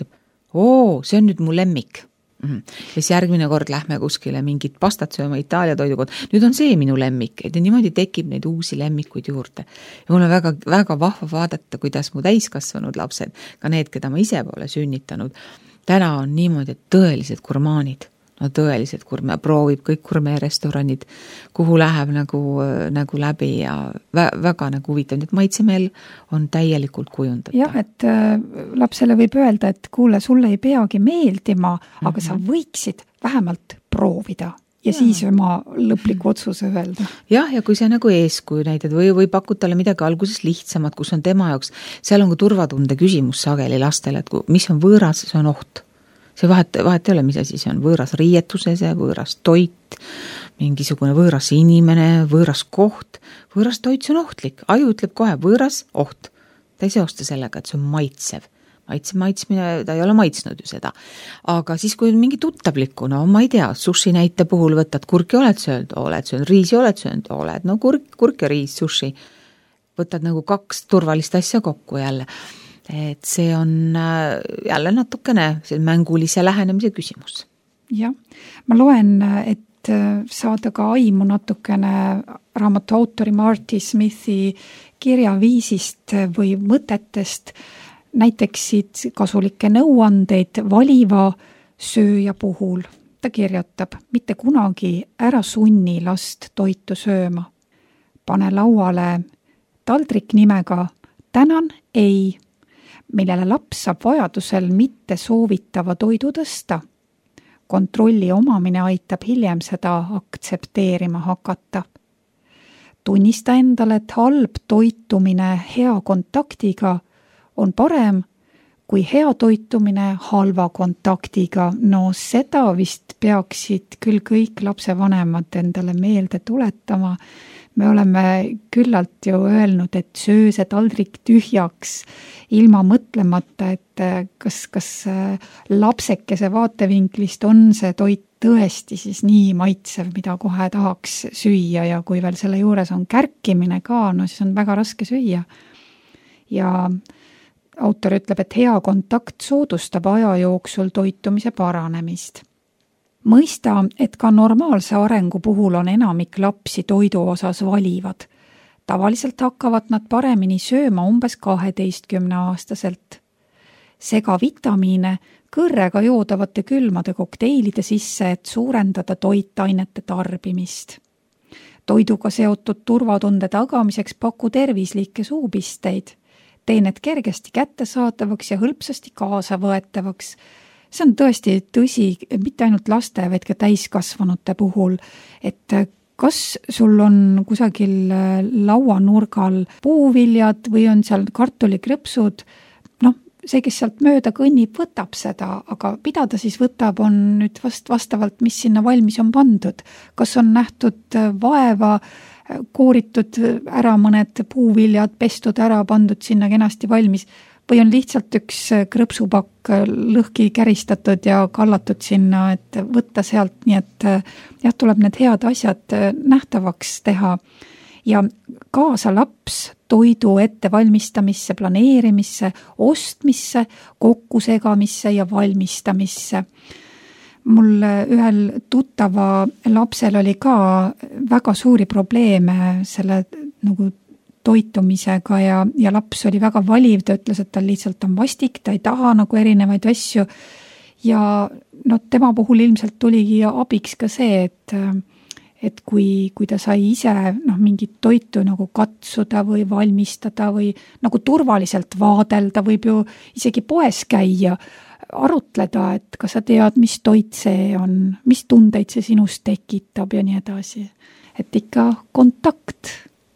[SPEAKER 3] see on nüüd mu lemmik. Ja siis järgmine kord lähme kuskile mingit pastat sööma Itaalia toidukord. Nüüd on see minu lemmik, et niimoodi tekib neid uusi lemmikuid juurde. Ja mul on väga, väga vahva vaadata, kuidas mu täiskasvanud lapsed, ka need, keda ma ise pole sünnitanud, täna on niimoodi, et tõelised gurmaanid. No tõeliselt proovib kõik gurmeerestoranid, kuhu läheb nagu läbi ja väga nagu huvitav, et maitsemeel on täielikult kujundatud.
[SPEAKER 2] Jah, et lapsele võib öelda, et kuule, sulle ei peagi meeldima, aga sa võiksid vähemalt proovida ja siis oma lõpliku otsuse öelda.
[SPEAKER 3] Jah, ja kui sa nagu eeskuju näitad või pakud talle midagi alguses lihtsamat, kus on tema jaoks, seal on ka turvatunde küsimus sageli lastele, et mis on võõras, see on oht. See vahet ei ole, mis asi see on, võõras riietuses, võõras toit, mingisugune võõras inimene, võõras koht. Võõras toit, see on ohtlik. Aju ütleb kohe, võõras oht. Ta ei seosta sellega, et see on maitsev. Maitsmine, ta ei ole maitsnud ju seda. Aga siis, kui on mingi tuttavlikku, no ma ei tea, sushi näite puhul võtad kurki, oled söönud, riisi, oled söönud, no kurk ja riis, sushi. Võtad nagu 2 turvalist asja kokku jälle. Et see on jälle natukene mängulise lähenemise küsimus.
[SPEAKER 2] Jah, ma loen, et saada ka aimu natukene raamatu autori Marty Smithi kirjaviisist või mõtetest, näiteks siit kasulikke nõuandeid valiva sööja puhul. Ta kirjutab, mitte kunagi ära sunni last toitu sööma. Pane lauale taldrik nimega tänan ei, millele laps saab vajadusel mitte soovitava toidu tõsta. Kontrolli omamine aitab hiljem seda aktsepteerima hakata. Tunnista endale, et halb toitumine hea kontaktiga on parem kui hea toitumine halva kontaktiga. No seda vist peaksid küll kõik lapsevanemad endale meelde tuletama. Me oleme küllalt ju öelnud, et söö see taldrik tühjaks ilma mõtlemata, et kas lapsekese vaatevinklist on see toit tõesti siis nii maitsev, mida kohe tahaks süüa ja kui veel selle juures on kärkimine ka, no siis on väga raske süüa. Ja autor ütleb, et hea kontakt soodustab aja jooksul toitumise paranemist. Mõista, et ka normaalse arengu puhul on enamik lapsi toidu osas valivad. Tavaliselt hakkavad nad paremini sööma umbes 12-aastaselt. Sega vitamiine kõrrega joodavate külmade kokteilide sisse, et suurendada toitainete tarbimist. Toiduga seotud turvatunde tagamiseks paku tervislikke suupisteid. Tee need kergesti kättesaadavaks ja hõlpsasti kaasa võetavaks. See on tõesti tõsi, mitte ainult laste, vaid ka täiskasvanute puhul, et kas sul on kusagil lauanurgal puuviljad või on seal kartulikrõpsud, see, kes sealt mööda kõnnib, võtab seda, aga mida ta siis võtab, on nüüd vastavalt, mis sinna valmis on pandud. Kas on nähtud vaeva, kooritud ära mõned puuviljad, pestud ära, pandud sinna kenasti valmis, või on lihtsalt üks krõpsupakk lõhki käristatud ja kallatud sinna, et võtta sealt, nii et tuleb need head asjad nähtavaks teha. Ja kaasa laps toidu ettevalmistamisse, planeerimisse, ostmisse, kokkusegamisse ja valmistamisse. Mul ühel tuttava lapsel oli ka väga suuri probleeme selle nagu toitumisega ja laps oli väga valiv, ta ütles, et tal lihtsalt on vastik, ta ei taha nagu erinevaid asju ja tema puhul ilmselt tuligi abiks ka see, et kui ta sai ise mingit toitu nagu katsuda või valmistada või nagu turvaliselt vaadelda, võib ju isegi poes käia, arutleda, et kas sa tead, mis toit see on, mis tundeid see sinust tekitab ja nii edasi. et ikka kontakt.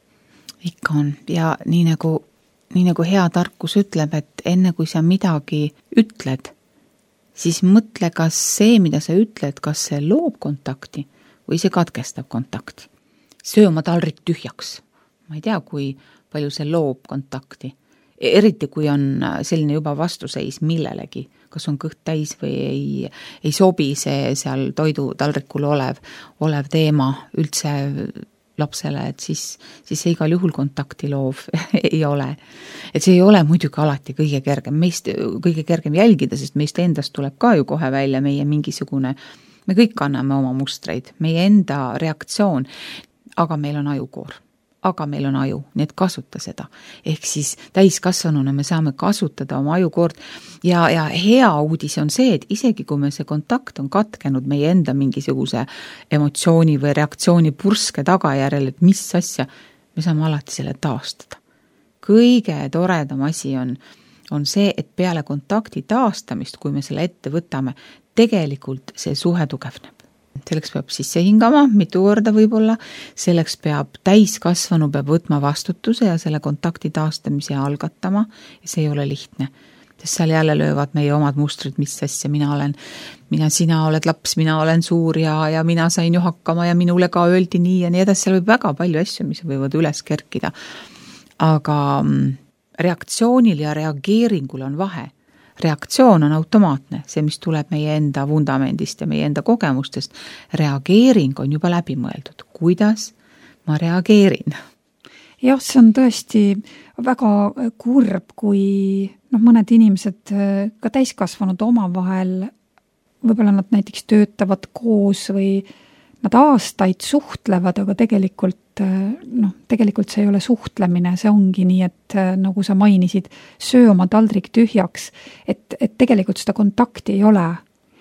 [SPEAKER 3] Ikka on ja nii nagu hea tarkus ütleb, et enne kui sa midagi ütled, siis mõtle, kas see, mida sa ütled, kas see loob kontakti või see katkestab kontakti. Söö oma taldrik tühjaks. Ma ei tea, kui palju see loob kontakti. Eriti, kui on selline juba vastuseis millelegi, kas on kõht täis või ei sobi see seal toidu taldrikul olev teema üldse lapsele, et siis see igal juhul kontakti loov ei ole. Et see ei ole muidugi alati kõige kergem jälgida, sest meist endast tuleb ka ju kohe välja meie mingisugune, me kõik anname oma mustreid, meie enda reaktsioon, aga meil on ajukoor. Aga meil on aju, nii et kasuta seda. Ehk siis täiskasvanuna me saame kasutada oma ajukoort ja hea uudis on see, et isegi kui me see kontakt on katkenud meie enda mingisuguse emotsiooni või reaktsiooni purske tagajärjel, et mis asja, me saame alati selle taastada. Kõige toredam asi on see, et peale kontakti taastamist, kui me selle ette võtame, tegelikult see suhe tugevneb. Selleks peab sisse hingama, mitu korda võib-olla, selleks peab täiskasvanu peab võtma vastutuse ja selle kontakti taastamise algatama ja see ei ole lihtne. Sest seal jälle löövad meie omad mustrid, mis asja sina oled laps, mina olen suur ja mina sain ju hakkama ja minule ka öeldi nii ja nii edasi, seal võib väga palju asju, mis võivad üles kerkida. Aga reaktsioonil ja reageeringul on vahe. Reaktsioon on automaatne, see, mis tuleb meie enda vundamendist ja meie enda kogemustest. Reageering on juba läbi mõeldud. Kuidas ma reageerin?
[SPEAKER 2] Jah, see on tõesti väga kurb, kui mõned inimesed, ka täiskasvanud omavahel, võib-olla nad näiteks töötavad koos või nad aastaid suhtlevad, aga tegelikult see ei ole suhtlemine, see ongi nii, et nagu sa mainisid, söö oma taldrik tühjaks, et tegelikult seda kontakti ei ole.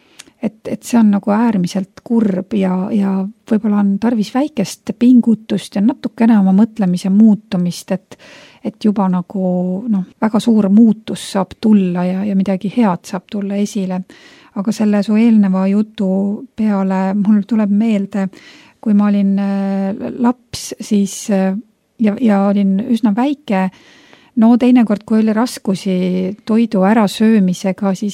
[SPEAKER 2] Et see on nagu äärmiselt kurb ja võib-olla on tarvis väikest pingutust ja natukene oma mõtlemise muutumist, et juba nagu väga suur muutus saab tulla ja midagi head saab tulla esile. Aga selle su eelneva jutu peale mul tuleb meelde, kui ma olin laps siis, ja olin üsna väike, teinekord, kui oli raskusi toidu ärasöömisega, siis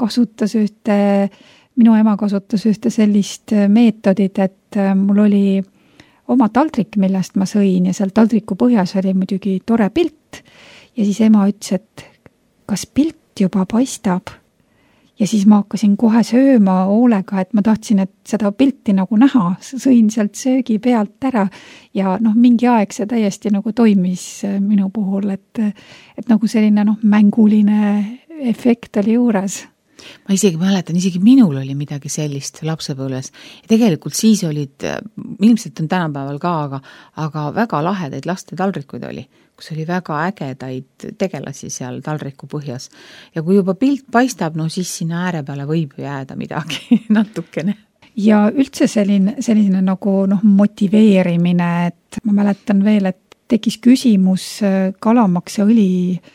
[SPEAKER 2] minu ema kasutas ühte sellist meetodit, et mul oli oma taldrik, millest ma sõin ja seal taldriku põhjas oli muidugi tore pilt ja siis ema ütles, et kas pilt juba paistab? Ja siis ma hakkasin kohe sööma hoolega, et ma tahtsin, et seda pilti nagu näha, sõin sealt söögi pealt ära ja mingi aeg see täiesti nagu toimis minu puhul, et nagu selline mänguline efekt oli juures.
[SPEAKER 3] Ma isegi mäletan, isegi minul oli midagi sellist lapsepõlves ja tegelikult siis olid, ilmselt on tänapäeval ka, aga väga lahedaid laste taldrikuid oli, kus oli väga ägedaid tegelasi seal taldriku põhjas. Ja kui juba pilt paistab, siis sinna ääre peale võib jääda midagi natukene.
[SPEAKER 2] Ja üldse selline nagu motiveerimine, et ma mäletan veel, et tekkis küsimus kalamaksaõli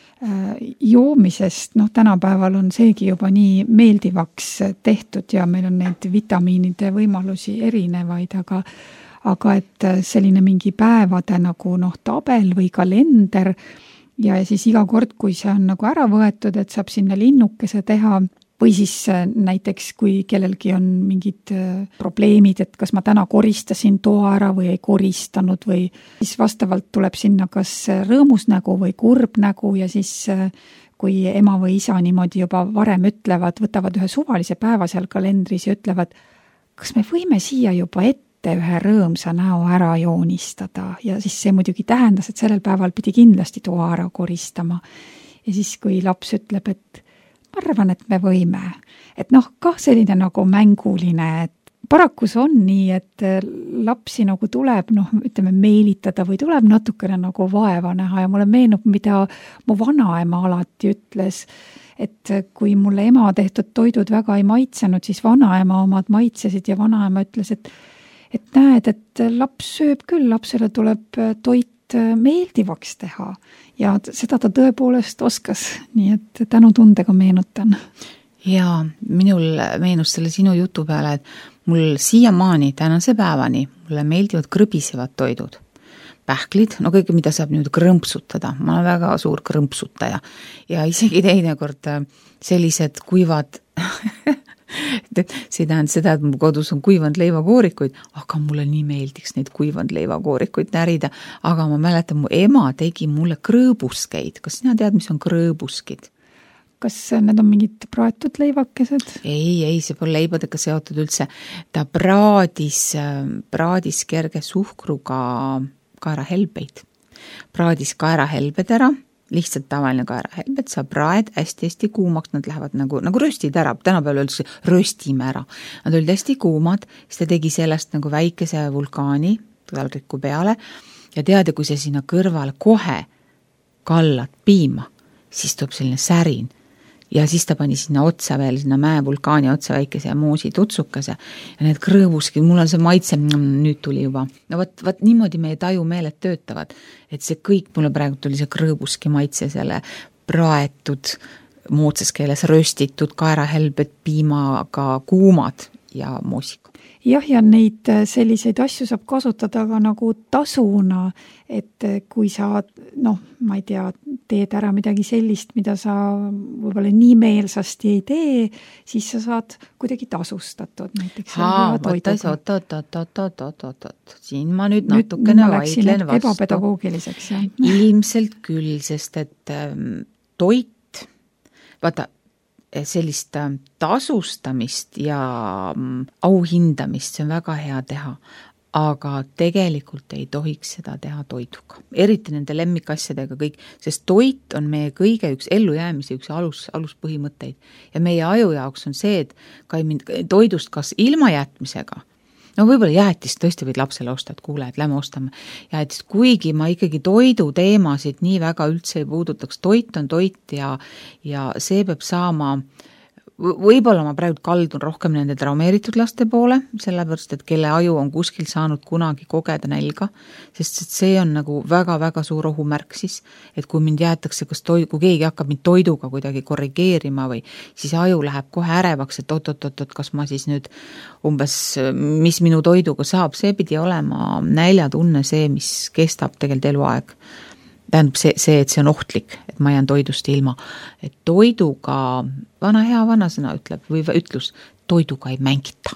[SPEAKER 2] joomisest, tänapäeval on seegi juba nii meeldivaks tehtud ja meil on neid vitamiinide võimalusi erinevaid, aga et selline mingi päevade nagu tabel või kalender ja siis iga kord, kui see on nagu ära võetud, et saab sinna linnukese teha või siis näiteks, kui kellelgi on mingid probleemid, et kas ma täna koristasin toa ära või ei koristanud või siis vastavalt tuleb sinna kas rõõmus nägu või kurb nägu ja siis kui ema või isa niimoodi juba varem ütlevad, võtavad ühe suvalise päeva seal kalendris ja ütlevad, kas me võime siia juba ette ühe rõõmsa näo ära joonistada ja siis see muidugi tähendas, et sellel päeval pidi kindlasti toa ära koristama ja siis kui laps ütleb, et arvan, et me võime. Et kah selline nagu mänguline, et paraku see on nii, et lapsi nagu tuleb, meelitada või tuleb natukene nagu vaeva näha ja mulle meenub, mida mu vanaema alati ütles, et kui mulle ema tehtud toidud väga ei maitsenud, siis vanaema omad maitsesid ja vanaema ütles, et näed, et laps sööb küll, lapsele tuleb toit meeldivaks teha ja seda ta tõepoolest oskas, nii et tänutundega meenutan.
[SPEAKER 3] Ja minul meenus selle sinu jutu peale, et mul siiamaani tänase päevani mulle meeldivad krõbisevad toidud. Pähklid, no kõige, mida saab nüüd krõmpsutada. Ma olen väga suur krõmpsutaja. Ja isegi teinekord sellised kuivad see tähendab seda, et mu kodus on kuivanud leivakoorikuid, aga mulle nii meeldiks neid kuivanud leivakoorikuid närida, aga ma mäletan, mu ema tegi mulle krõõbuskeid. Kas sina tead, mis on krõõbuskid?
[SPEAKER 2] Kas need on mingid praetud leivakesed?
[SPEAKER 3] Ei, see pole leibadega seotud üldse. Ta praadis kerge suhkruga kaerahelbeid. Praadis kaerahelbed ära, lihtsalt tavaline kaerahelbed, sa praed hästi-hästi kuumaks, nad lähevad nagu röstid ära, tänapäeval öeldakse röstime ära. Nad olid hästi kuumad, siis ta tegi sellest nagu väikese vulkaani taldriku peale ja tead, kui see sinna kõrvale kohe kallad piima, siis tuleb selline särin. Ja siis ta pani sinna otsa veel, sinna mäevulkaani otsa väikese ja moosi tutsukese ja need krõõbuskid, mul on see maitse, nüüd tuli juba. No võt niimoodi meie tajumeeled töötavad, et see kõik, mulle praegu tuli see krõõbuski maitse, selle praetud, moodsas keeles röstitud kaerahelbed, piimaga kuumad ja moosiga.
[SPEAKER 2] Jah, ja neid selliseid asju saab kasutada ka nagu tasuna, et kui sa, ma ei tea, teed ära midagi sellist, mida sa võib-olla nii meelsasti ei tee, siis sa saad kuidagi tasustatud näiteks.
[SPEAKER 3] Oot. Siin ma nüüd natukene vaidlen vastu.
[SPEAKER 2] Ebapedagoogiliseks, jah.
[SPEAKER 3] Ilmselt küll, sest et toit, vaata, sellist tasustamist ja auhindamist, see on väga hea teha, aga tegelikult ei tohiks seda teha toiduga. Eriti nende lemmikasjadega kõik, sest toit on meie kõige üks ellujäämise üks aluspõhimõtteid. Ja meie aju jaoks on see, et toidust kas ilma jätmisega, no võib-olla jäätist tõesti võid lapsele osta, et kuule, et lähme ostame jäätist, kuigi ma ikkagi toidu teemasid nii väga üldse ei puudutaks. Toit on toit ja see peab saama, võib-olla ma praegu kaldun rohkem nende traumeeritud laste poole, sellepärast, et kelle aju on kuskil saanud kunagi kogeda nälga, sest see on nagu väga-väga suur ohumärk siis, et kui mind jäetakse, kui keegi hakkab mind toiduga kuidagi korrigeerima või siis aju läheb kohe ärevaks, et oot, kas ma siis nüüd umbes, mis minu toiduga saab, see pidi olema näljatunne see, mis kestab tegelikult eluaeg. Tähendab see, et see on ohtlik, et ma jään toidust ilma. Et toiduga, hea vanasõna ütleb, või ütlus, toiduga ei mängita.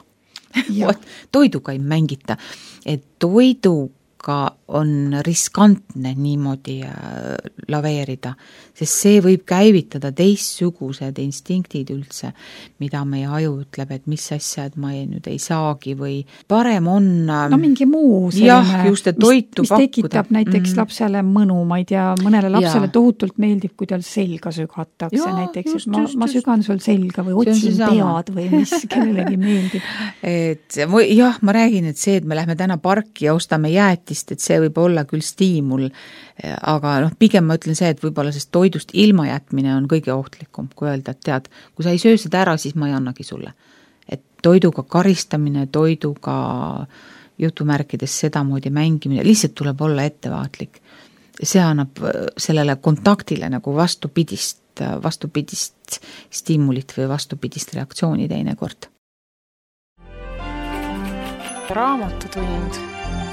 [SPEAKER 3] Toiduga ei mängita. Et toiduga on riskantne niimoodi laveerida, sest see võib käivitada teistsugused instiktid üldse, mida meie aju ütleb, et mis asja, et ma nüüd ei saagi või parem on...
[SPEAKER 2] mingi muu selline,
[SPEAKER 3] just, toitu
[SPEAKER 2] mis tekitab näiteks lapsele mõnu, ma ei tea, mõnele lapsele tohutult meeldib, kui tal selga sügatakse näiteks, et ma sügan sul selga või otsin pead või mis kellelegi meeldib.
[SPEAKER 3] Et ma räägin, et see, et me lähme täna parki ja ostame jäätist, et see võib olla küll stiimul, aga pigem ma ütlen see, et võib-olla sest toidust ilma jätmine on kõige ohtlikum, kui öelda, et tead, kui sa ei söö seda ära, siis ma ei annagi sulle. Et toiduga karistamine, toiduga jutumärkides sedamoodi mängimine, lihtsalt tuleb olla ettevaatlik. See annab sellele kontaktile nagu vastupidist stiimulit või vastupidist reaktsiooni teinekord.
[SPEAKER 4] Raamatutund.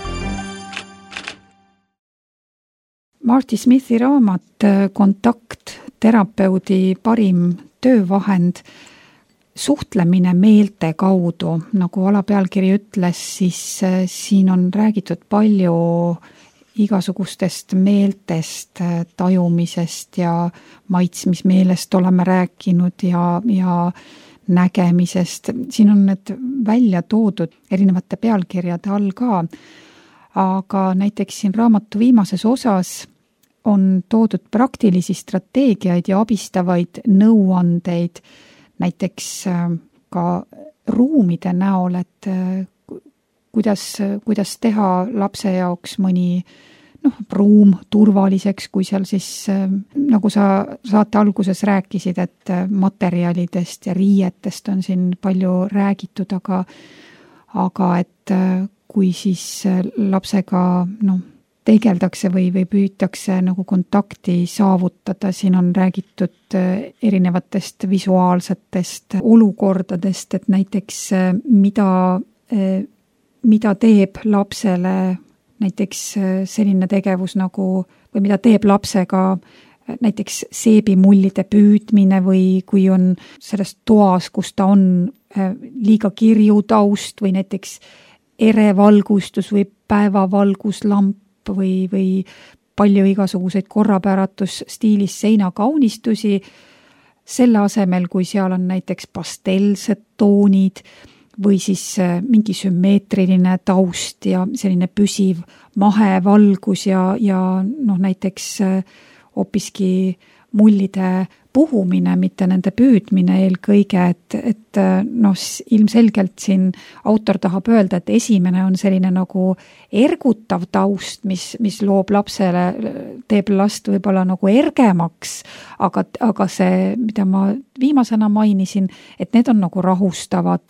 [SPEAKER 2] Marty Smithi raamat Kontakt, terapeudi parim töövahend, suhtlemine meelte kaudu, nagu alapealkiri ütles, siis siin on räägitud palju igasugustest meeltest, tajumisest ja maitsmismeelest oleme rääkinud ja nägemisest. Siin on need välja toodud erinevate pealkirjade all ka, aga näiteks siin raamatu viimases osas on toodud praktilisi strateegiaid ja abistavaid nõuandeid, näiteks ka ruumide näol, et kuidas teha lapse jaoks mõni ruum turvaliseks, kui seal siis, nagu sa saate alguses rääkisid, et materjalidest ja riietest on siin palju räägitud, aga et kui siis lapsega tegeldakse või püütakse nagu kontakti saavutada, siin on räägitud erinevatest visuaalsetest olukordadest, et näiteks mida mida teeb lapsele näiteks selline tegevus nagu, või mida teeb lapsega näiteks seebimullide püüdmine või kui on selles toas, kus ta on liiga kirju taust või näiteks erevalgustus või päevavalguslamp või palju igasuguseid korrapäratus stiilis seinakaunistusi, selle asemel, kui seal on näiteks pastellsed toonid või siis mingi sümmeetriline taust ja selline püsiv mahevalgus ja näiteks hoopiski mullide puhumine, mitte nende püüdmine eelkõige, et ilmselgelt siin autor tahab öelda, et esimene on selline nagu ergutav taust, mis loob lapsele, teeb last võib-olla nagu ergemaks, aga see, mida ma viimasena mainisin, et need on nagu rahustavad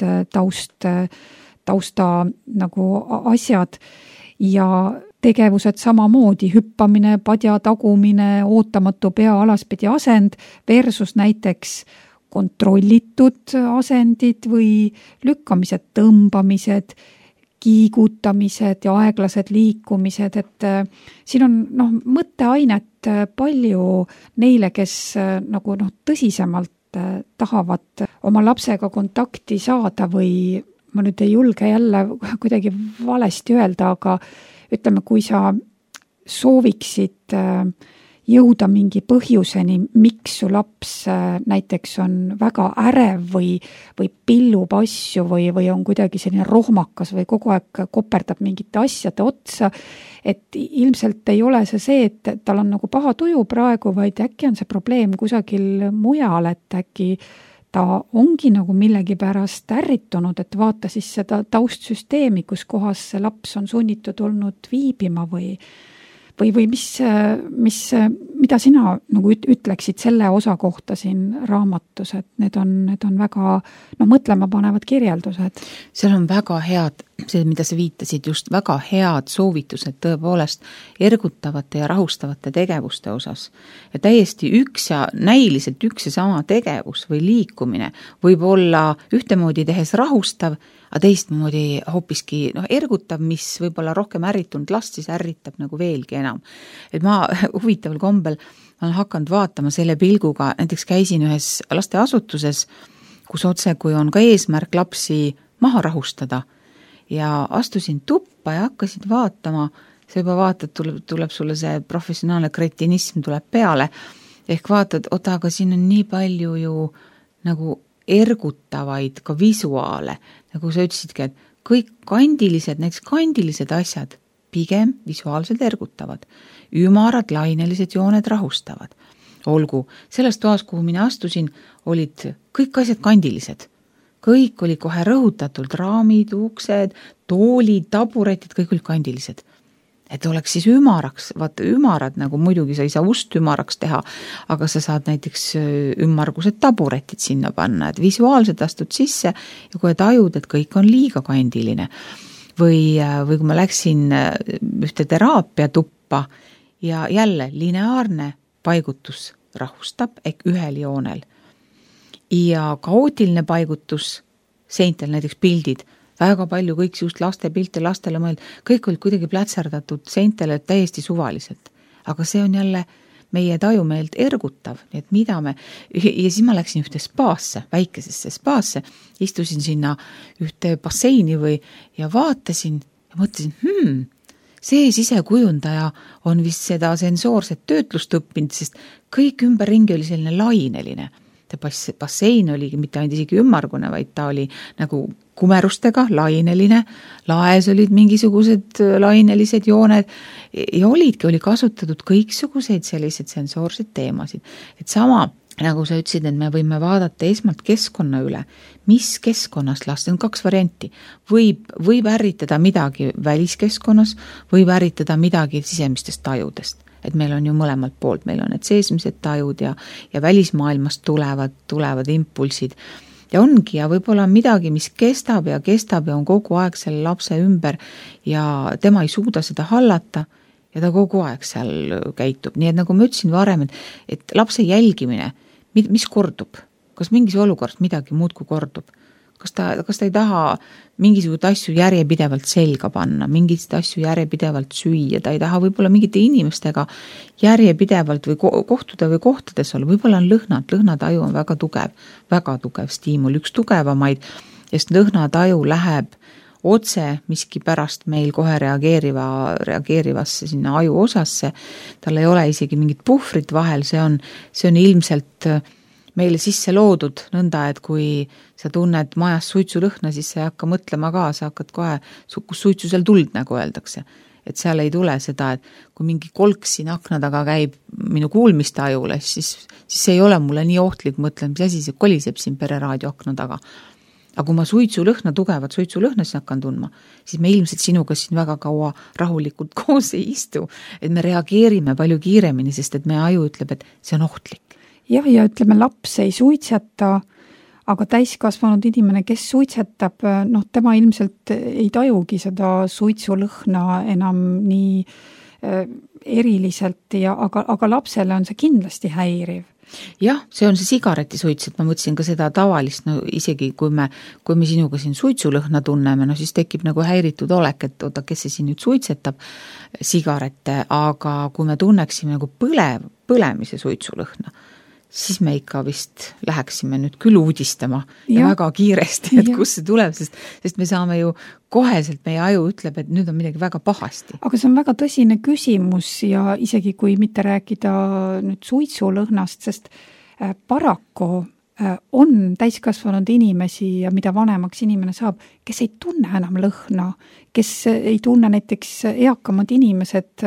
[SPEAKER 2] tausta nagu asjad ja tegevused samamoodi, hüppamine, padja tagumine, ootamatu pea alaspidi asend versus näiteks kontrollitud asendid või lükkamised, tõmbamised, kiigutamised ja aeglased liikumised, et siin on mõtteainet palju neile, kes nagu tõsisemalt tahavad oma lapsega kontakti saada või ma nüüd ei julge jälle kuidagi valesti öelda, aga ütleme, kui sa sooviksid jõuda mingi põhjuseni, miks su laps näiteks on väga ärev või pillub asju või on kuidagi selline rohmakas või kogu aeg koperdab mingite asjade otsa, et ilmselt ei ole see, et tal on nagu paha tuju praegu, vaid äkki on see probleem kusagil mujal, et äkki ta ongi nagu millegipärast ärritunud, et vaata siis seda taustsüsteemi, kus kohas see laps on sunnitud olnud viibima või mida sina nagu ütleksid selle osa kohta siin raamatus, et need on väga mõtlema panevad kirjeldused.
[SPEAKER 3] Seal on väga head, see, mida sa viitasid, just väga head soovitused tõepoolest ergutavate ja rahustavate tegevuste osas. Ja täiesti näiliselt üks ja sama tegevus või liikumine võib olla ühtemoodi tehes rahustav, aga teistmoodi hoopiski ergutav, mis võib-olla rohkem ärritunud last siis ärritab nagu veelgi enam. Et ma huvitaval kombel olen hakanud vaatama selle pilguga, näiteks käisin ühes lasteasutuses, kus otse, kui on ka eesmärk lapsi maha rahustada ja astusin tuppa ja hakkasin vaatama, sa juba vaatad, tuleb sulle see professionaalne kretinism tuleb peale, ehk vaatad, aga siin on nii palju ju nagu ergutavaid ka visuaale, nagu sa ütlesidki, et kõik näiteks kandilised asjad pigem visuaalselt ergutavad. Ümarad, lainelised jooned rahustavad. Olgu, selles toas, kuhu mina astusin, olid kõik asjad kandilised. Kõik oli kohe rõhutatult, raamid, uksed, toolid, taburetid, kõik olid kandilised. Et oleks siis ümaraks, vaata ümarad, nagu muidugi sa ei saa ust ümaraks teha, aga sa saad näiteks ümmargused taburetid sinna panna, et visuaalselt astud sisse ja kui tajud, et kõik on liiga kandiline. Või kui ma läksin ühte teraapia tuppa ja jälle lineaarne paigutus rahustab ehk ühel joonel ja kaootiline paigutus seintel, näiteks pildid, väga palju kõik just laste pilte lastele mõeld, kõik olid kuidagi plätserdatud seintele täiesti suvaliselt. Aga see on jälle meie tajumeelt ergutav, nii et mida me, ja siis ma läksin ühte spaasse, väikesesse spaasse, istusin sinna ühte basseini ja vaatasin ja mõtlesin, see sisekujundaja on vist seda sensoorset töötlust õppinud, sest kõik ümberringi oli selline laineline. Bassein oligi mitte ainult isegi ümmargune, vaid ta oli nagu kumerustega, laineline, laes olid mingisugused lainelised jooned ja oli kasutatud kõiksuguseid selliseid sensoorseid teemasid. Et sama, nagu sa ütlesid, et me võime vaadata esmalt keskkonna üle, mis keskkonnas last, on 2 varianti. Võib ärritada midagi väliskeskkonnas, võib ärritada midagi sisemistest tajudest. Et meil on ju mõlemalt poolt, meil on need seesmised tajud ja välismaailmast tulevad impulsid. Ja ongi ja võib-olla midagi, mis kestab ja on kogu aeg selle lapse ümber ja tema ei suuda seda hallata ja ta kogu aeg seal käitub. Nii et nagu ma ütlesin varem, et lapse jälgimine, mis kordub? Kas mingis olukorras midagi muud kui kordub? kas ta ei taha mingisugused asju järjepidevalt selga panna, mingisugused asju järjepidevalt süüa, ta ei taha võib-olla mingite inimestega järjepidevalt või kohtuda või kohtades olla, võib-olla on lõhnataju on väga tugev stiimul, üks tugevamaid, sest lõhnataju läheb otse miski pärast meil kohe reageerivasse sinna aju osasse, tal ei ole isegi mingit puhvrit vahel, see on ilmselt meile sisse loodud nõnda, et kui sa tunned majas suitsulõhna, siis sa ei hakka mõtlema ka, sa hakkad kohe, kus suitsu seal tuld, nagu öeldakse. Et seal ei tule seda, et kui mingi kolk siin akna taga käib minu kuulmiste ajule, siis see ei ole mulle nii ohtlik, mõtlen, mis asi see koliseb siin pereraadio akna taga. Aga kui ma tugevat suitsulõhna siin hakkan tundma, siis me ilmselt sinuga siin väga kaua rahulikult koos ei istu, et me reageerime palju kiiremini, sest et meie aju ütleb, et see on ohtlik.
[SPEAKER 2] Ja ütleme, laps ei suitseta, aga täiskasvanud inimene, kes suitsetab, tema ilmselt ei tajugi seda suitsulõhna enam nii eriliselt, aga lapsele on see kindlasti häiriv.
[SPEAKER 3] Jah, see on see sigaretisuits, et ma mõtlesin ka seda tavalist, isegi kui me sinuga siin suitsulõhna tunneme, siis tekib nagu häiritud olek, et oota, kes see siin nüüd suitsetab sigarette, aga kui me tunneksime nagu põlemise suitsulõhna, siis me ikka vist läheksime nüüd küll uudistama ja väga kiiresti, et kus see tuleb, sest me saame ju koheselt, meie aju ütleb, et nüüd on midagi väga pahasti.
[SPEAKER 2] Aga see on väga tõsine küsimus ja isegi kui mitte rääkida nüüd suitsulõhnast, sest paraku on täiskasvanud inimesi ja mida vanemaks inimene saab, kes ei tunne enam lõhna, kes ei tunne näiteks eakamad inimesed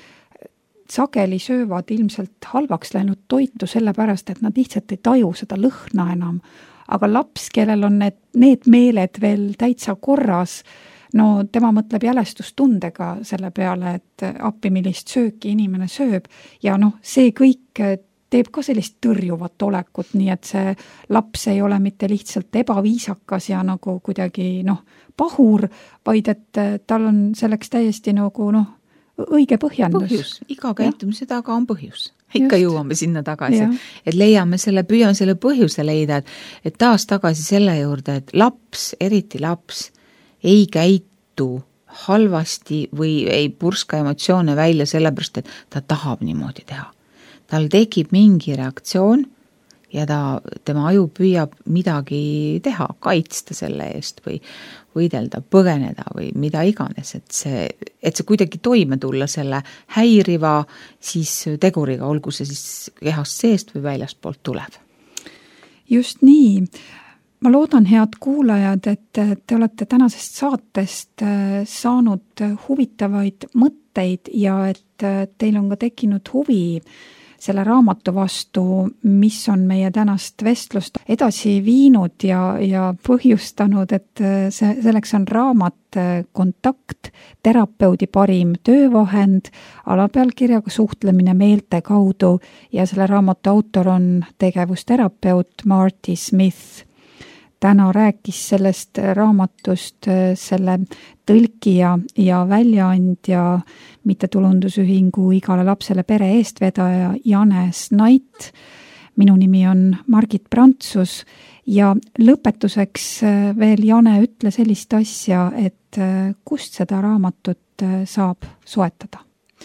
[SPEAKER 2] sageli söövad ilmselt halvaks läinud toitu sellepärast, et nad lihtsalt ei taju seda lõhna enam. Aga laps, kellel on need meeled veel täitsa korras, tema mõtleb jälestustundega selle peale, et appi millist sööki inimene sööb ja see kõik teeb ka sellist tõrjuvat olekut, nii et see laps ei ole mitte lihtsalt ebaviisakas ja nagu kuidagi pahur, vaid et tal on selleks täiesti nagu õige põhjendus.
[SPEAKER 3] Põhjus, iga käitumise taga on põhjus. Ikka jõuame sinna tagasi, et püüame selle põhjuse leida, et taas tagasi selle juurde, et eriti laps ei käitu halvasti või ei purska emotsioone välja sellepärast, et ta tahab niimoodi teha. Tal tekib mingi reaktsioon ja tema aju püüab midagi teha, kaitsta selle eest või võidelda, põgeneda või mida iganes, et see kuidagi toime tulla selle häiriva siis teguriga, olgu see siis kehast seest või väljaspoolt tuleb.
[SPEAKER 2] Just nii. Ma loodan, head kuulajad, et te olete tänasest saatest saanud huvitavaid mõtteid ja et teil on ka tekkinud huvi selle raamatu vastu, mis on meie tänast vestlust edasi viinud ja põhjustanud, et selleks on raamat Kontakt, terapeudi parim töövahend, alapealkirjaga suhtlemine meelte kaudu ja selle raamatu autor on tegevusterapeut Marty Smith. Täna rääkis sellest raamatust selle tõlkija ja väljaandja mittetulundusühingu Igale lapsele pere eestvedaja Jane Snait. Minu nimi on Margit Prantsus ja lõpetuseks veel Jane ütle sellist asja, et kust seda raamatut saab soetada?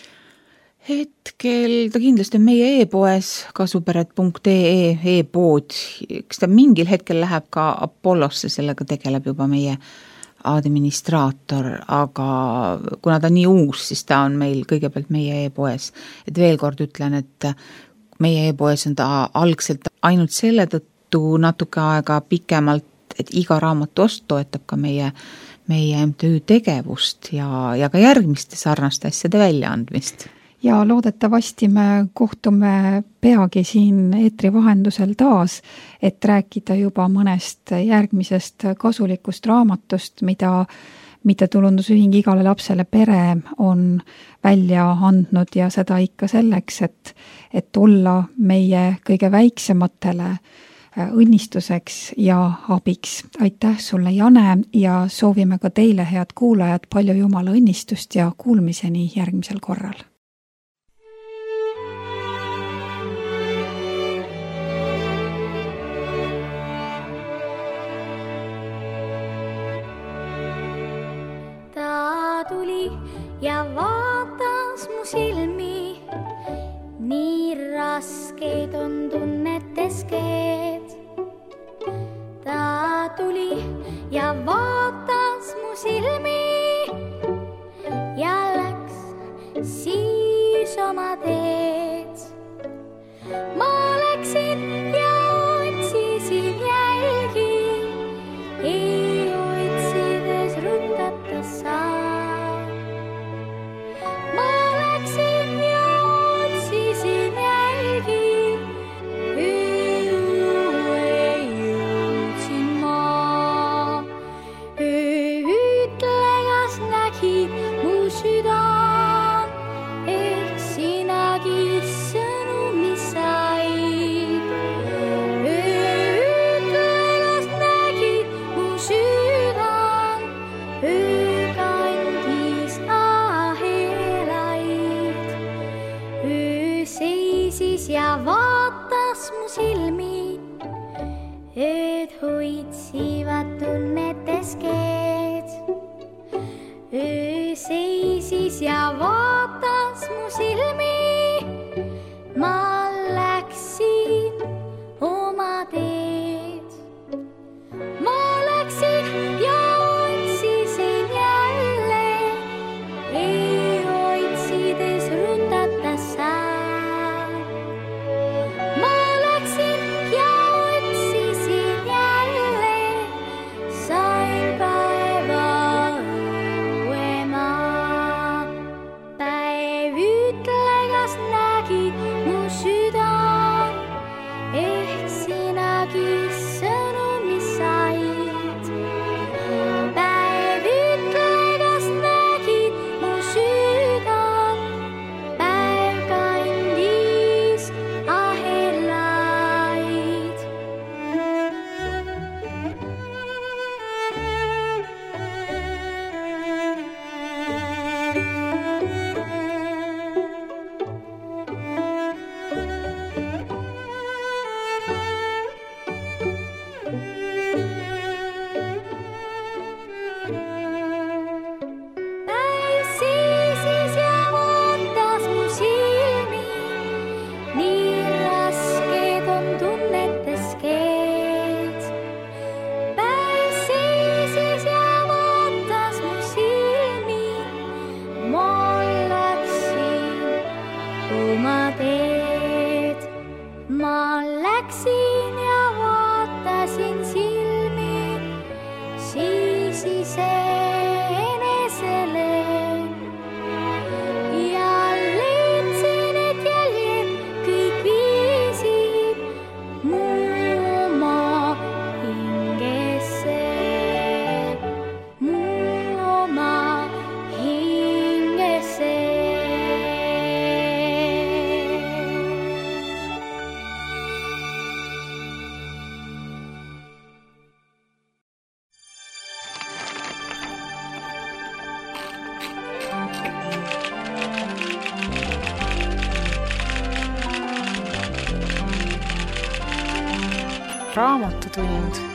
[SPEAKER 3] Hetkel ta kindlasti on meie e-poes kasuperet.ee e-pood, eks ta mingil hetkel läheb ka Apollosse, sellega tegeleb juba meie administraator, aga kuna ta nii uus, siis ta on meil kõigepealt meie e-poes. Et veel kord ütlen, et meie e-poes on ta algselt ainult selle tõttu natuke aega pikemalt, et iga raamatu ost toetab ka meie MTÜ tegevust ja ka järgmiste sarnaste asjade väljaandmist.
[SPEAKER 2] Ja loodetavasti me kohtume peagi siin eetri vahendusel taas, et rääkida juba mõnest järgmisest kasulikust raamatust, mida mittetulundusühing Igale lapsele pere on välja andnud ja seda ikka selleks, et olla meie kõige väiksematele õnnistuseks ja abiks. Aitäh sulle, Jane, ja soovime ka teile, head kuulajad, palju Jumala õnnistust ja kuulmiseni järgmisel korral.
[SPEAKER 5] nii rasked on tunnetes keed. Ta tuli ja vaatas mu silmi ja läks siis oma teed. Ma läksin ja otsisin jälgi, ei otsides rutata saa. Ma läksin ja otsisin jälgi, ei jõudsin ma. Ütlegas nägi mu südam, ehk sinagi sõnumi said. Ütlegas nägi mu südam, öökandis ahelaid. Seisis ja vaatas mu silmi, ööd hoidsivad tunnetes keed. Seisis ja vaatas mu silmi, ma läksin oma teed. Ma läksin ja otsisin jälle, ei otsides rutata saa. Ma läksin ja otsisin jälle, sain päeva õuema. Päev ütlegas nägi mu südam, ehk sinagi sõnumi said. Päev ütlegas nägi mu südam, päev kandis ahelaid. Päev seisis ja vaatas mu silmi, nii rasked on tunnetes keed. Päev seisis ja vaatas mu silmi, ma läksin oma teed. Ma läksin ja vaatasin silmi, siis iseenesele ja leidsin, et jäljed kõik viisid mu oma hingesse, mu oma hingesse.
[SPEAKER 4] Raamatutund